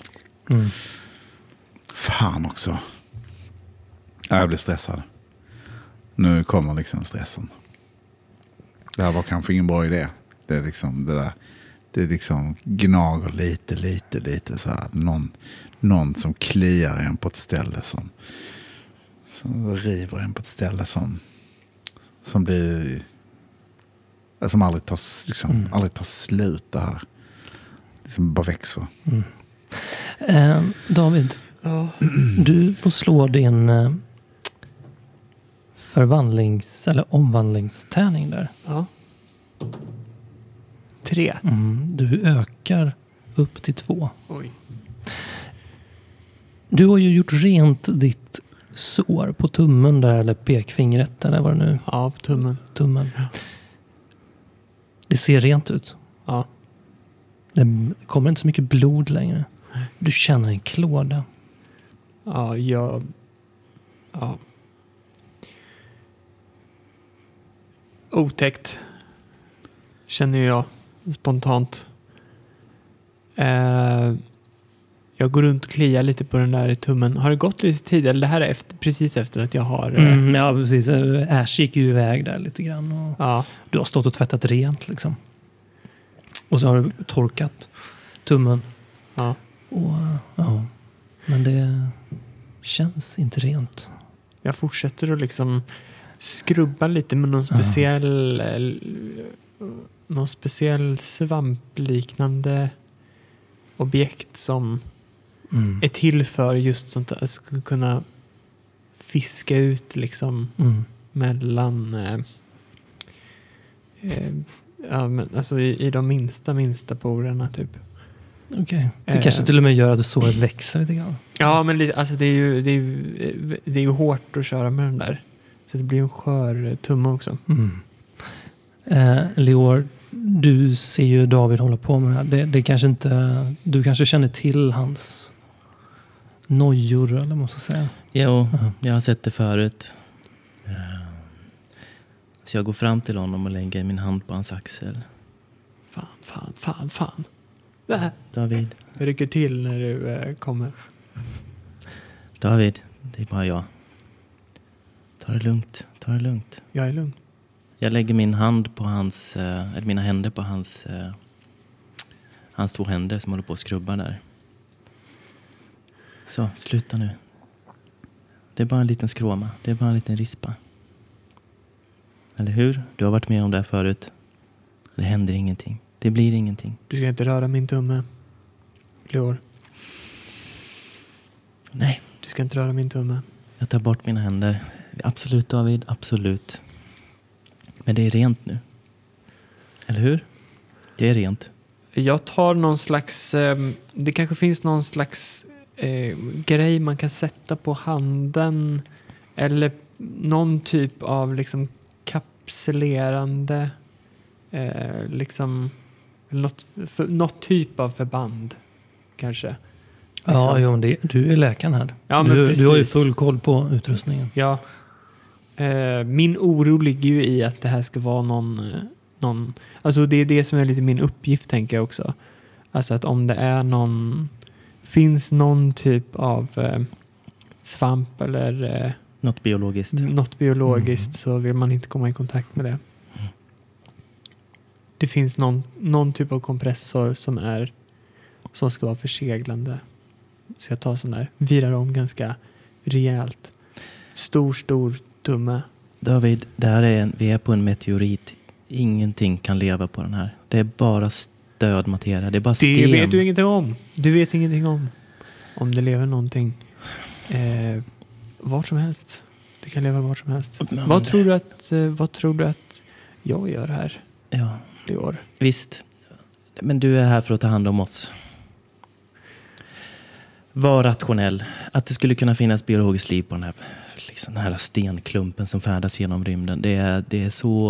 Fan också. Jag blir stressad. Nu kommer liksom stressen. Det här var kanske ingen bra idé. Det är liksom det där. Det är liksom gnager lite så här. Någon som kliar en på ett ställe som river en på ett ställe som blir som aldrig tar slut det här. Liksom bara växer. David, du får slå din eller omvandlingstärning där. Ja. 3. Du ökar upp till 2. Oj. Du har ju gjort rent ditt sår på tummen där, eller pekfingret, eller vad det nu. Ja, på tummen. Ja. Det ser rent ut. Ja. Det kommer inte så mycket blod längre. Du känner en klåda. Ja. Otäckt. Känner jag spontant. Jag går runt och kliar lite på den där i tummen. Har det gått lite tid? Eller det här är precis efter att jag har... Ja, precis. Ash gick ju iväg där lite grann. Och Ja. du har stått och tvättat rent liksom. Och så har du torkat tummen. Ja. Och, ja. Men det känns inte rent. Jag fortsätter att liksom skrubba lite med någon speciell svampliknande objekt som är till för just sånt att skulle kunna fiska ut liksom mellan alltså i de minsta porerna typ. Okej. Det kanske till och med gör att såret växer lite grann. Ja, men alltså det är ju hårt att köra med den där. Så det blir en skör tumme också. Leor, du ser ju David hålla på med det här. Det kanske inte... Du kanske känner till hans nojor, eller måste jag säga. Jo, jag har sett det förut. Så jag går fram till honom och lägger min hand på hans axel. Fan. David. Jag rycker till när du kommer. David, det är bara jag. Ta det lugnt. Jag är lugn. Jag lägger min hand på mina händer på hans 2 händer som håller på att skrubba där. Så, sluta nu. Det är bara en liten skråma. Det är bara en liten rispa. Eller hur? Du har varit med om det här förut. Det händer ingenting. Det blir ingenting. Du ska inte röra min tumme, Leor. Nej. Du ska inte röra min tumme. Jag tar bort mina händer. Absolut, David. Absolut. Men det är rent nu. Eller hur? Det är rent. Jag tar någon slags... det kanske finns någon slags grej man kan sätta på handen. Eller någon typ av liksom kapselerande... liksom... Något typ av förband. Kanske. Ja, jo, du är läkaren här. Ja, du har ju full koll på utrustningen. Ja. Min oro ligger ju i att det här ska vara någon... Alltså det är det som är lite min uppgift, tänker jag också. Alltså att om det är finns någon typ av svamp eller... Något biologiskt. Så vill man inte komma i kontakt med det. Det finns någon typ av kompressor som ska vara förseglande. Så jag tar sån där, virar om ganska rejält. Stor tumme. David, vi är på en meteorit. Ingenting kan leva på den här. Det är bara stödmateria. Det är bara sten. Det vet du ingenting om. Du vet ingenting om det lever någonting. Vart som helst. Det kan leva vart som helst. Vad tror du att jag gör här? Ja. Leor? Visst. Men du är här för att ta hand om oss. Var rationell. Att det skulle kunna finnas biologiskt liv på den här stenklumpen som färdas genom rymden. Det är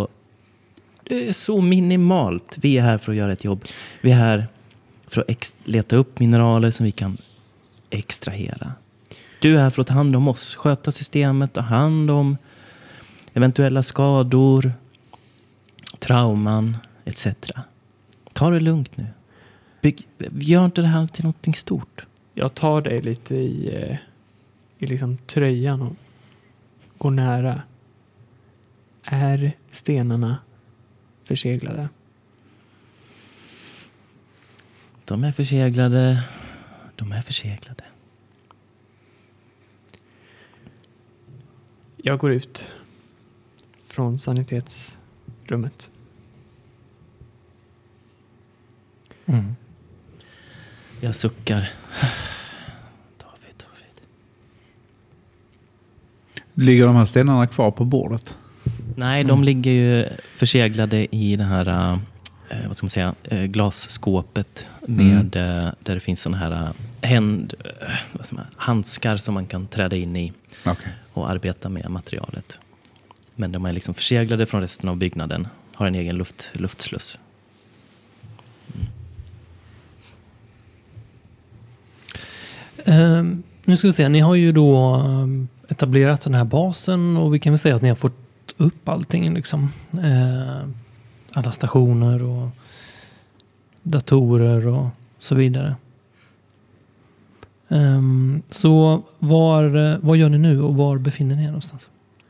så minimalt. Vi är här för att göra ett jobb. Vi är här för att leta upp mineraler som vi kan extrahera. Du är här för att ta hand om oss. Sköta systemet. Ta hand om eventuella skador. Trauman. Etc. Ta det lugnt nu. Gör inte det här till något stort. Jag tar dig lite i liksom tröjan och går nära. Är stenarna förseglade? De är förseglade. Jag går ut från sanitetsrummet. Jag suckar. Ligger de här stenarna kvar på bordet? Nej, de ligger ju förseglade i det här vad ska man säga, glasskåpet med, där det finns såna här handskar som man kan träda in i och arbeta med materialet. Men de är liksom förseglade från resten av byggnaden. Har en egen luftsluss. Nu ska vi se, ni har ju då etablerat den här basen och vi kan väl säga att ni har fått upp allting liksom. Alla stationer och datorer och så vidare. Så vad gör ni nu och var befinner ni er någonstans?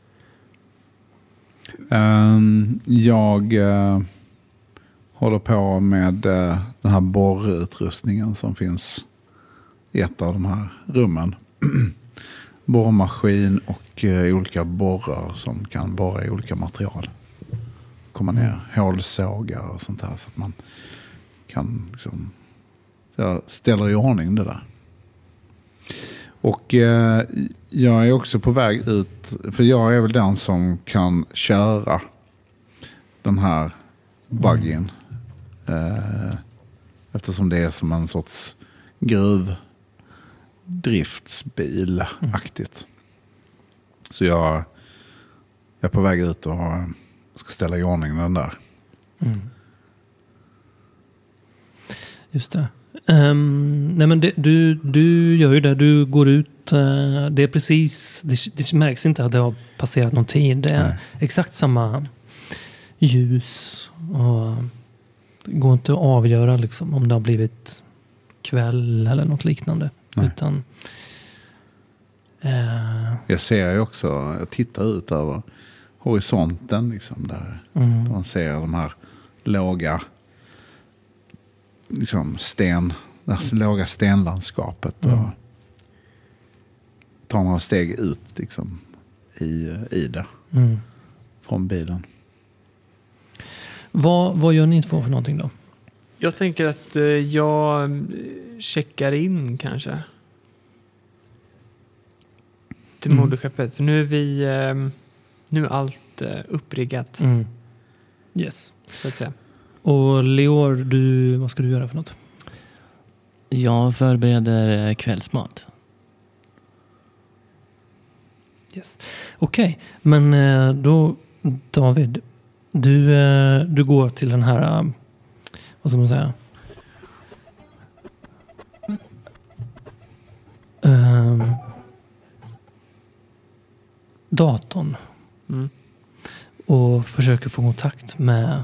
Jag håller på med den här borrutrustningen som finns i ett av de här rummen. Borrmaskin och olika borrar som kan borra i olika material. Komma ner hålsågar och sånt här så att man kan liksom, jag ställer i ordning det där. Och jag är också på väg ut, för jag är väl den som kan köra den här buggyn. Eftersom det är som en sorts gruvdriftsbil-aktigt. Så jag är på väg ut och ska ställa i ordning den där. Just det. Nej men du gör ju det. Du går ut. Det är precis. Det märks inte att det har passerat någon tid. Det är exakt samma ljus. Och det går inte att avgöra liksom, om det har blivit kväll eller något liknande. Utan, jag ser ju också. Jag tittar ut över horisonten liksom, där man ser de här låga liksom låga stenlandskapet och tar några steg ut liksom, i det från bilen. Vad gör ni två för någonting då? Jag tänker att jag checkar in kanske till moderskeppet. För nu är nu är allt uppriggat. Yes. Så att säga. Och Leor, vad ska du göra för något? Jag förbereder kvällsmat. Yes. Okej, men då David, du går till den här, vad ska man säga? Datorn. Och försöker få kontakt med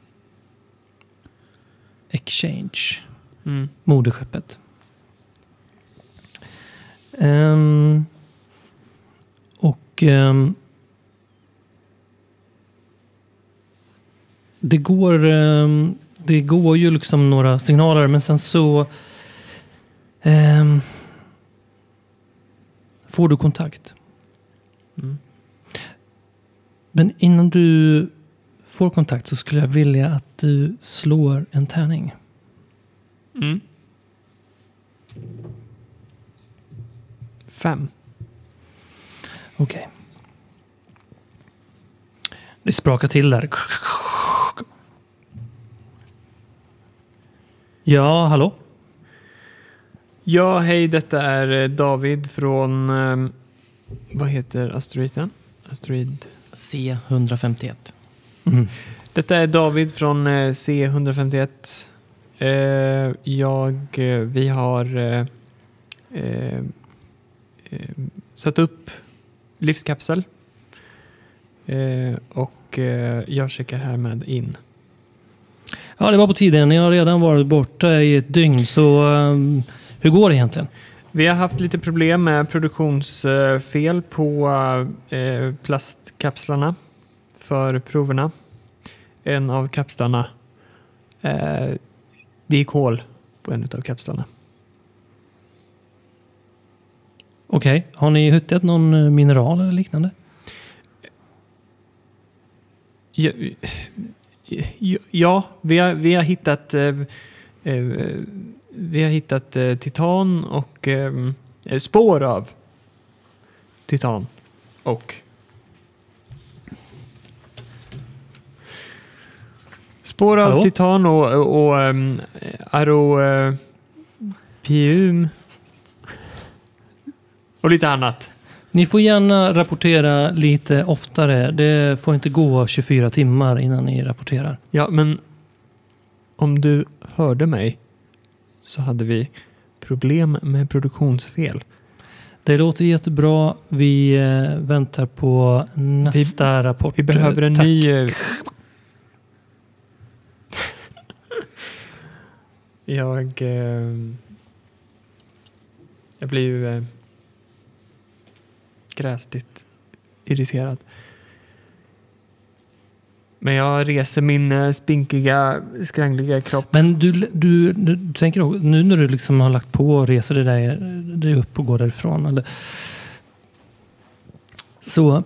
Exchange. Moderskeppet. Det går ju liksom några signaler, men sen så får du kontakt. Men innan du får kontakt så skulle jag vilja att du slår en tärning. 5. Okej. Det sprakar till där. Ja, hallå? Ja, hej, detta är David från vad heter asteroiden? Asteroid C151. Detta är David från C151. Vi har satt upp livskapsel och jag checkar härmed in. Ja, det var på tiden. Ni har redan varit borta i ett dygn, så hur går det egentligen? Vi har haft lite problem med produktionsfel på plastkapslarna för proverna. En av kapslarna, det gick hål på en av kapslarna. Okej. Har ni hittat någon mineral eller liknande? Ja, vi har hittat titan och spår av titan och spår av Hallå? titan och aropium och lite annat. Ni får gärna rapportera lite oftare. Det får inte gå 24 timmar innan ni rapporterar. Ja, men om du hörde mig så hade vi problem med produktionsfel. Det låter jättebra. Vi väntar på nästa rapport. Vi behöver en Tack. ny... Jag blir ju gräsligt irriterad. Men jag reser min spinkiga, skrängliga kropp. Men du tänker också, nu när du liksom har lagt på och reser dig upp och går därifrån. Eller, så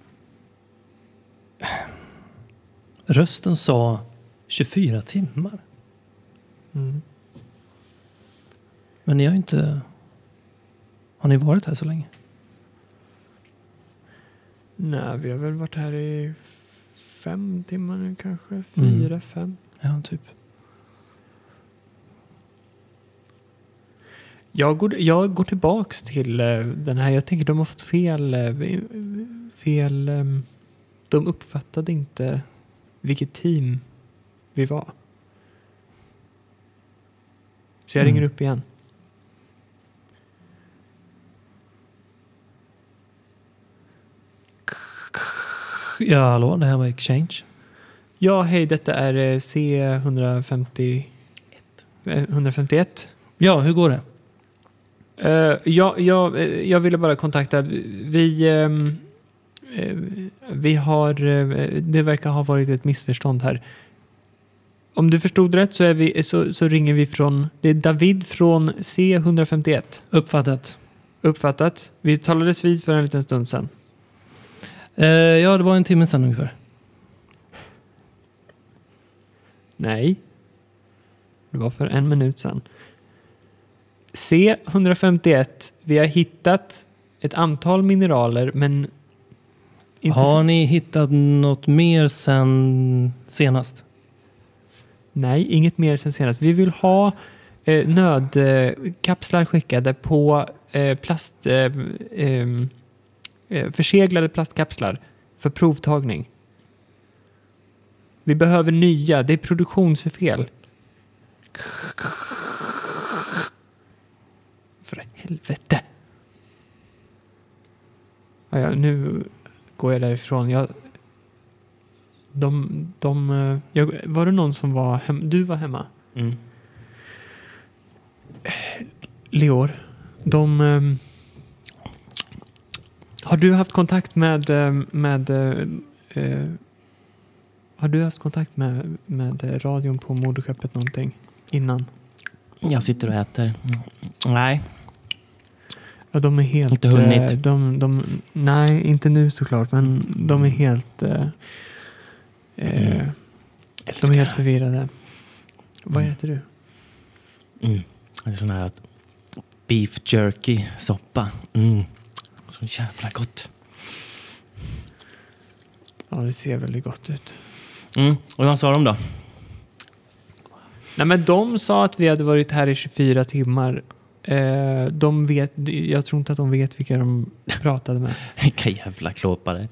rösten sa 24 timmar. Mm. Men ni har ju inte... Har ni varit här så länge? Nej, vi har väl varit här i 5 timmar nu kanske. 4, 5. Ja, typ. Jag går tillbaks till den här. Jag tänker de har fått fel. De uppfattade inte vilket team vi var. Så jag ringer upp igen. Ja, hallå, det här var Exchange. Ja, hej, detta är C151. Ja, hur går det? Jag ville bara kontakta. Vi har... det verkar ha varit ett missförstånd här. Om du förstod rätt så ringer vi från... Det är David från C151. Uppfattat. Vi talades vid för en liten stund sedan. Ja, det var en timme sedan ungefär. Nej. Det var för 1 minut sedan. C151. Vi har hittat ett antal mineraler, men... inte Har ni hittat något mer sen senast? Nej, inget mer sen senast. Vi vill ha nödkapslar skickade på förseglade plastkapslar för provtagning. Vi behöver nya. Det är produktionsfel. För helvete. Ja, nu går jag därifrån. Var det någon som var hemma? Du var hemma? Mm. Leor, har du haft kontakt med radion på moderskeppet någonting innan? Jag sitter och äter. Nej. Ja, de är helt... Inte hunnit. Nej, inte nu såklart, men de är helt... de är helt förvirrade. Vad äter du? Det är sån här beef jerky soppa. Så jävla gott. Ja, det ser väldigt gott ut. Och vad sa de då? Nej, men de sa att vi hade varit här i 24 timmar. Jag tror inte att de vet vilka de pratade med. Vilka jävla klåpare.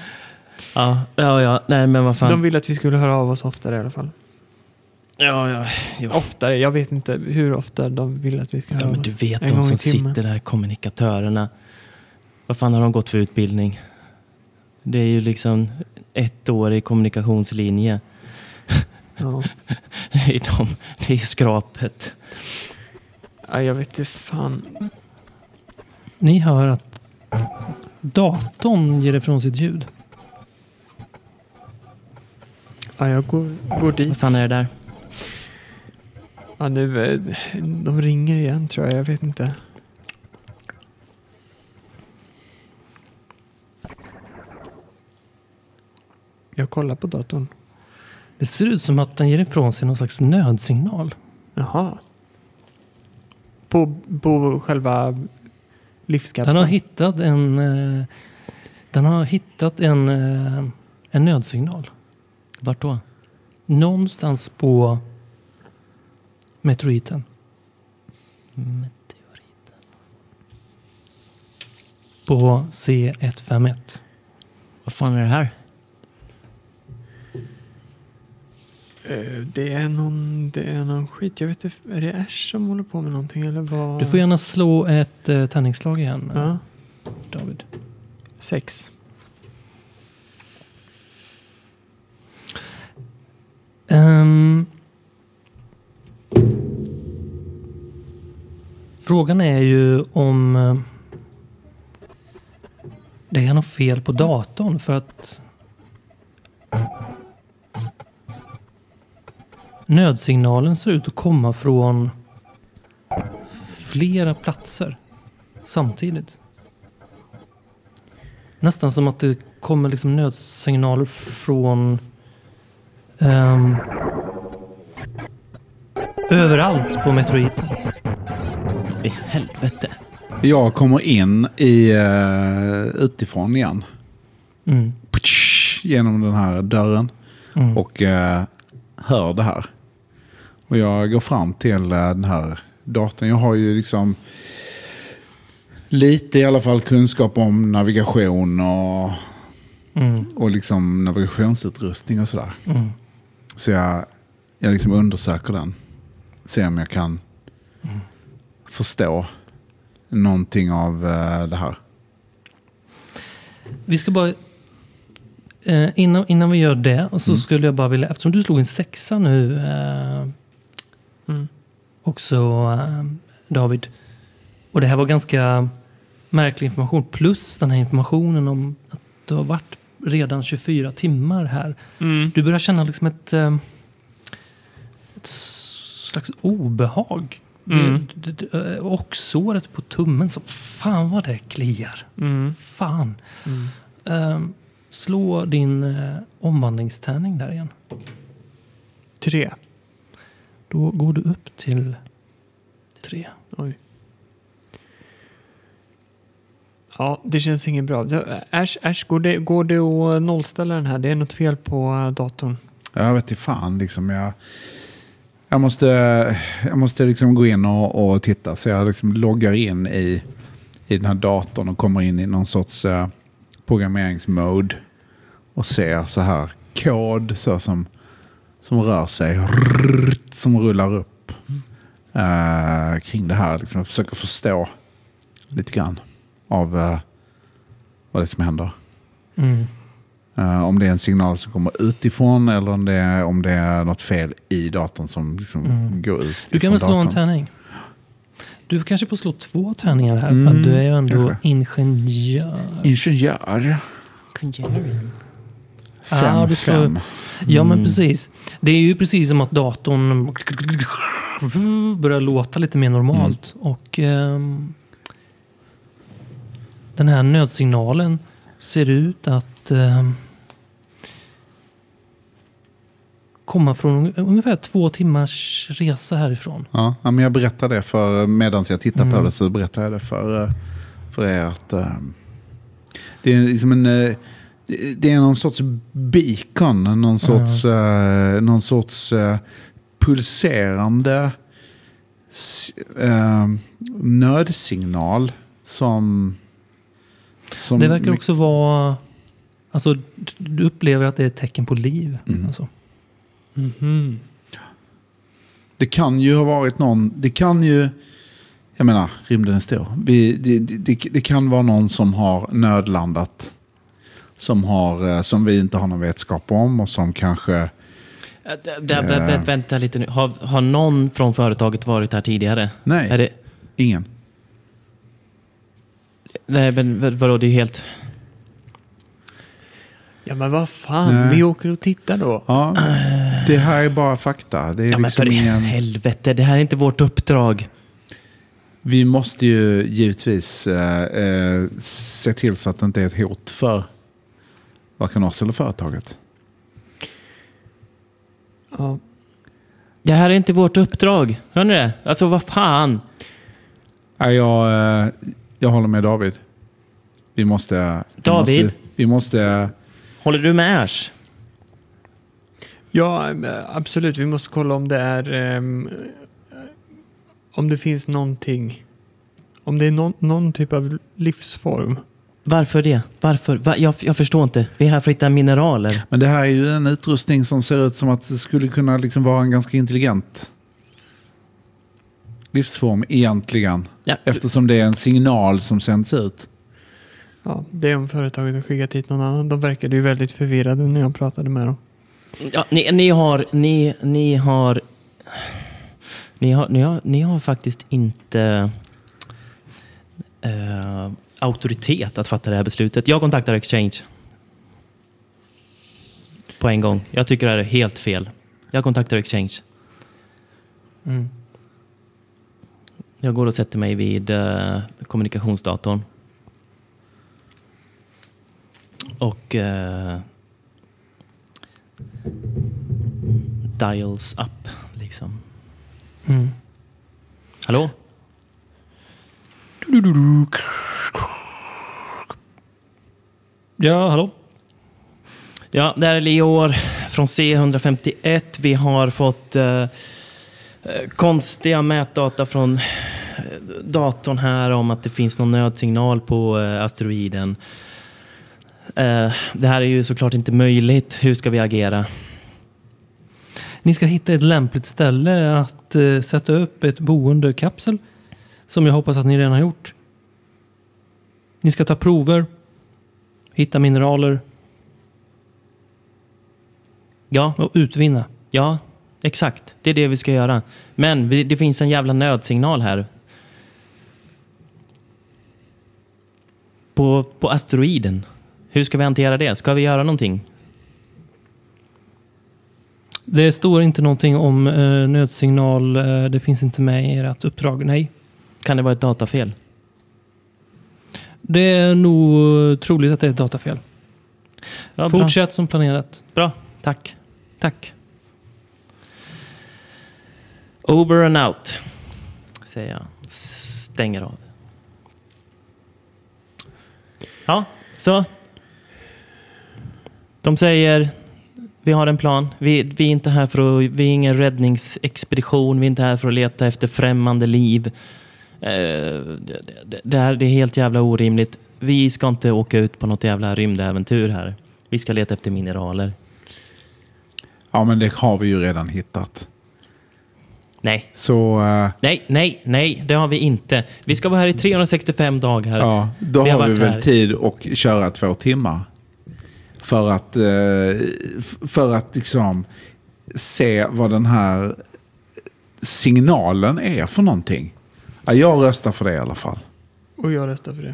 Ja. Nej, men vad fan. De ville att vi skulle höra av oss oftare i alla fall. Ja. Oftare, jag vet inte hur ofta de vill att vi ska höra av Men oss. du vet de som sitter där, kommunikatörerna. Vad fan har de gått för utbildning? Det är ju liksom 1 år i kommunikationslinje. Ja. Det är skrapet. Ja, jag vet inte fan. Ni hör att datorn ger ifrån sitt ljud. Ja, jag går dit. Vad fan är det där? Ja, nu, de ringer igen tror jag vet inte. Jag kollar på datorn. Det ser ut som att den ger ifrån sig någon slags nödsignal. Jaha. På själva livskapseln. Den har hittat Den har hittat en nödsignal. Vart då? Någonstans på meteoriten. På C151. Vad fan är det här? Det är någon skit. Jag vet inte, är det Ash som håller på med någonting eller vad? Du får gärna slå ett tärningsslag igen, Ja. David. 6. Frågan är ju om det är något fel på datorn, för att nödsignalen ser ut att komma från flera platser samtidigt. Nästan som att det kommer liksom nödsignaler från överallt på meteoriten. I helvete. Jag kommer in utifrån igen. Genom den här dörren. Och hör det här. Och jag går fram till den här datorn. Jag har ju liksom lite i alla fall kunskap om navigation och liksom navigationsutrustning och sådär. Så jag liksom undersöker den. Se om jag kan förstå någonting av det här. Vi ska bara innan vi gör det så skulle jag bara vilja, eftersom du slog en 6 nu också David, och det här var ganska märklig information, plus den här informationen om att du har varit redan 24 timmar här. Du börjar känna liksom ett slags obehag. Och såret på tummen, så fan vad det kliar. Fan. Slå din omvandlingstärning där igen. 3. Då går du upp till 3. Oj. Ja, det känns inget bra. Ash, går det att nollställa den här? Det är något fel på datorn. Jag vet inte fan liksom. Jag måste liksom gå in och titta. Så jag liksom loggar in i den här datorn och kommer in i någon sorts programmeringsmode och ser så här kod så som rör sig, som rullar upp kring det här. Liksom. Jag försöker förstå lite grann av vad det är som händer. Om det är en signal som kommer utifrån eller om det är något fel i datorn som liksom går ut. Du kan väl slå en tärning? Du kanske får slå 2 tärningar här, för att du är ju ändå ingenjör. Fem. Ja, men precis. Det är ju precis som att datorn börjar låta lite mer normalt. Och den här nödsignalen ser ut att komma från ungefär 2 timmars resa härifrån. Ja, men jag berättar det för medan jag tittar på det, så berättar jag det för er att det är liksom det är någon sorts beacon, någon sorts pulserande nödsignal som det verkar också vara, alltså du upplever att det är ett tecken på liv. Alltså. Det kan ju ha varit någon, det kan ju, jag menar, rymden är stor. Det kan vara någon som har nödlandat, som vi inte har någon vetskap om och som kanske vänta lite nu. Har någon från företaget varit här tidigare? Nej, är det ingen. Nej, men vadå, det är helt... Ja, men vad fan, vi åker och tittar då. Ja, det här är bara fakta. Det är men liksom för helvete, det här är inte vårt uppdrag. Vi måste ju givetvis se till så att det inte är ett hot för varken oss eller företaget. Ja. Det här är inte vårt uppdrag. Hör ni det? Alltså, vad fan? Jag håller med David. Vi måste... David? Vi måste... Håller du med Ash? Ja, absolut. Vi måste kolla om det är... om det finns någonting. Om det är någon typ av livsform. Varför det? Varför? Jag förstår inte. Vi är här för att hitta mineraler. Men det här är ju en utrustning som ser ut som att det skulle kunna liksom vara en ganska intelligent livsform egentligen. Ja. Eftersom det är en signal som sänds ut. Ja, det är om företaget har skickat hit någon annan. De verkade ju väldigt förvirrade när jag pratade med dem. Ja, ni har faktiskt inte auktoritet att fatta det här beslutet. Jag kontaktar Exchange på en gång. Jag tycker det här är helt fel. Jag kontaktar Exchange. Jag går och sätter mig vid kommunikationsdatorn. Och dials up liksom. Hallå? Ja, hallå? Ja, det här är Leor från C151. Vi har fått konstiga mätdata från datorn här om att det finns någon nödsignal på asteroiden. Det här är ju såklart inte möjligt. Hur ska vi agera? Ni ska hitta ett lämpligt ställe att sätta upp ett boendekapsel som jag hoppas att ni redan har gjort. Ni ska ta prover, hitta mineraler och utvinna. Ja, exakt. Det är det vi ska göra. Men det finns en jävla nödsignal här. På asteroiden. Hur ska vi hantera det? Ska vi göra någonting? Det står inte någonting om nödsignal. Det finns inte med i ert uppdrag. Nej. Kan det vara ett datafel? Det är nog troligt att det är ett datafel. Ja, fortsätt som planerat. Bra, tack. Tack. Over and out, säger jag. Stänger av. Ja, så. De säger, vi har en plan. Vi är inte här för att, vi är ingen räddningsexpedition. Vi är inte här för att leta efter främmande liv. Det är helt jävla orimligt. Vi ska inte åka ut på något jävla rymdäventyr här. Vi ska leta efter mineraler. Ja, men det har vi ju redan hittat. Nej. Så... Nej, det har vi inte. Vi ska vara här i 365 dagar. Ja, då har vi väl tid att köra 2 timmar. För att liksom se vad den här signalen är för någonting. Ja, jag röstar för det i alla fall. Och jag röstar för det.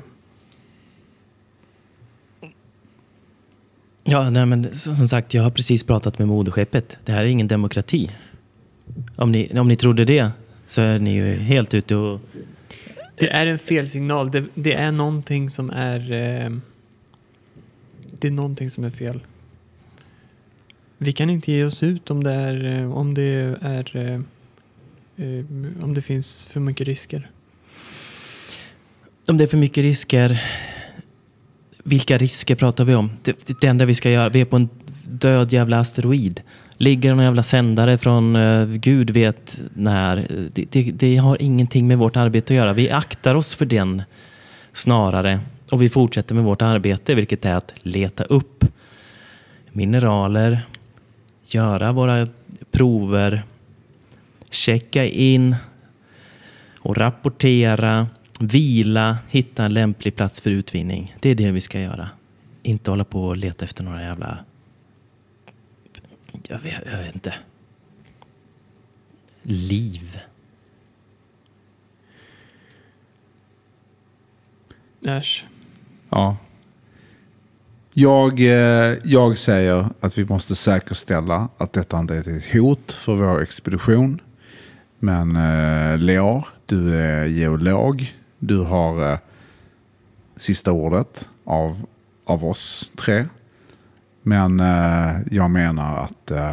Ja, nej, men som sagt, jag har precis pratat med moderskeppet. Det här är ingen demokrati. Om ni trodde det så är ni ju helt ute och... Det är en fel signal. Det är någonting som är... det är någonting som är fel. Vi kan inte ge oss ut om det finns för mycket risker. Om det är för mycket risker... Vilka risker pratar vi om? Det enda vi ska göra, vi är på en död jävla asteroid. Ligger en jävla sändare från Gud vet när. Det har ingenting med vårt arbete att göra. Vi aktar oss för den snarare. Och vi fortsätter med vårt arbete, vilket är att leta upp mineraler, göra våra prover, checka in och rapportera, vila, hitta en lämplig plats för utvinning. Det är det vi ska göra. Inte hålla på och leta efter några jävla... Jag vet inte. Liv. Äsch. Ja. Jag säger att vi måste säkerställa att detta inte är ett hot för vår expedition. Men Leor, du är geolog. Du har sista ordet av oss 3. Men jag menar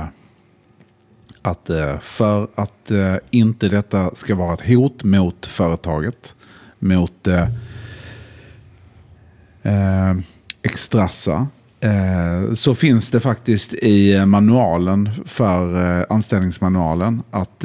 att för att inte detta ska vara ett hot mot företaget, mot Exstrassa, så finns det faktiskt i manualen för anställningsmanualen att,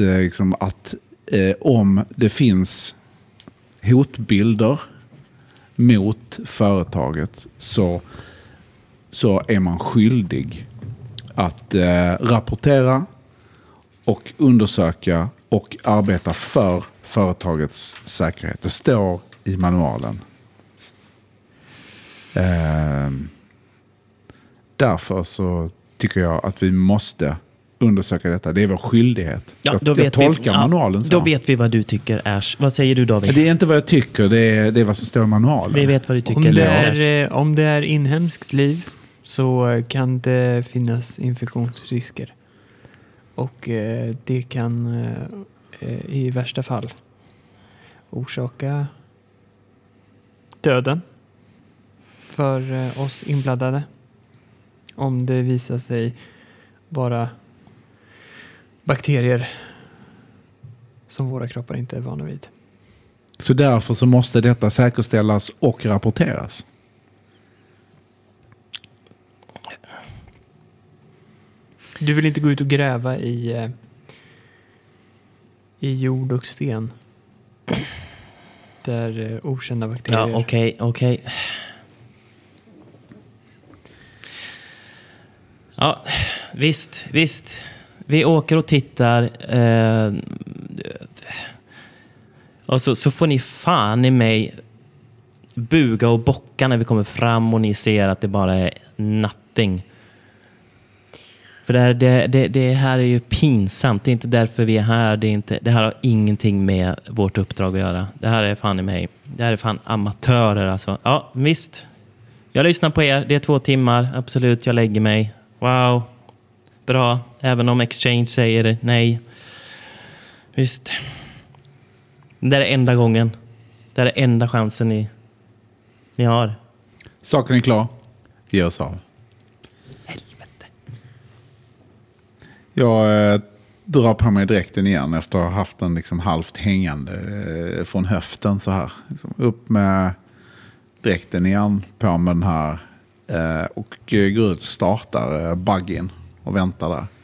om det finns hotbilder mot företaget så är man skyldig att rapportera och undersöka och arbeta för företagets säkerhet. Det står i manualen. Därför så tycker jag att vi måste undersöka detta. Det är vår skyldighet. Ja, jag tolkar manualen så. Då vet vi vad du tycker är. Vad säger du, David? Det är inte vad jag tycker, det är vad som står i manualen. Vi vet vad du tycker. Om det är inhemskt liv så kan det finnas infektionsrisker. Och det kan i värsta fall orsaka döden för oss inblandade. Om det visar sig vara bakterier som våra kroppar inte är vana vid. Så därför så måste detta säkerställas och rapporteras. Du vill inte gå ut och gräva i jord och sten där okända bakterier... Ja, okej. Ja, visst. Vi åker och tittar. Och så får ni fan i mig buga och bocka när vi kommer fram och ni ser att det bara är nothing. För det här är ju pinsamt. Det är inte därför vi är här. Det här har ingenting med vårt uppdrag att göra. Det här är fan i mig. Det här är fan amatörer alltså. Ja, visst. Jag lyssnar på er. Det är 2 timmar. Absolut, jag lägger mig. Wow. Bra. Även om Exchange säger nej. Visst. Det är enda gången. Det är enda chansen ni har. Saken är klar. Vi ger oss av. Helvete. Jag drar på mig dräkten igen efter att ha haft den liksom halvt hängande från höften så här. Liksom upp med dräkten igen, på med den här och går ut och startar buggen och väntar där.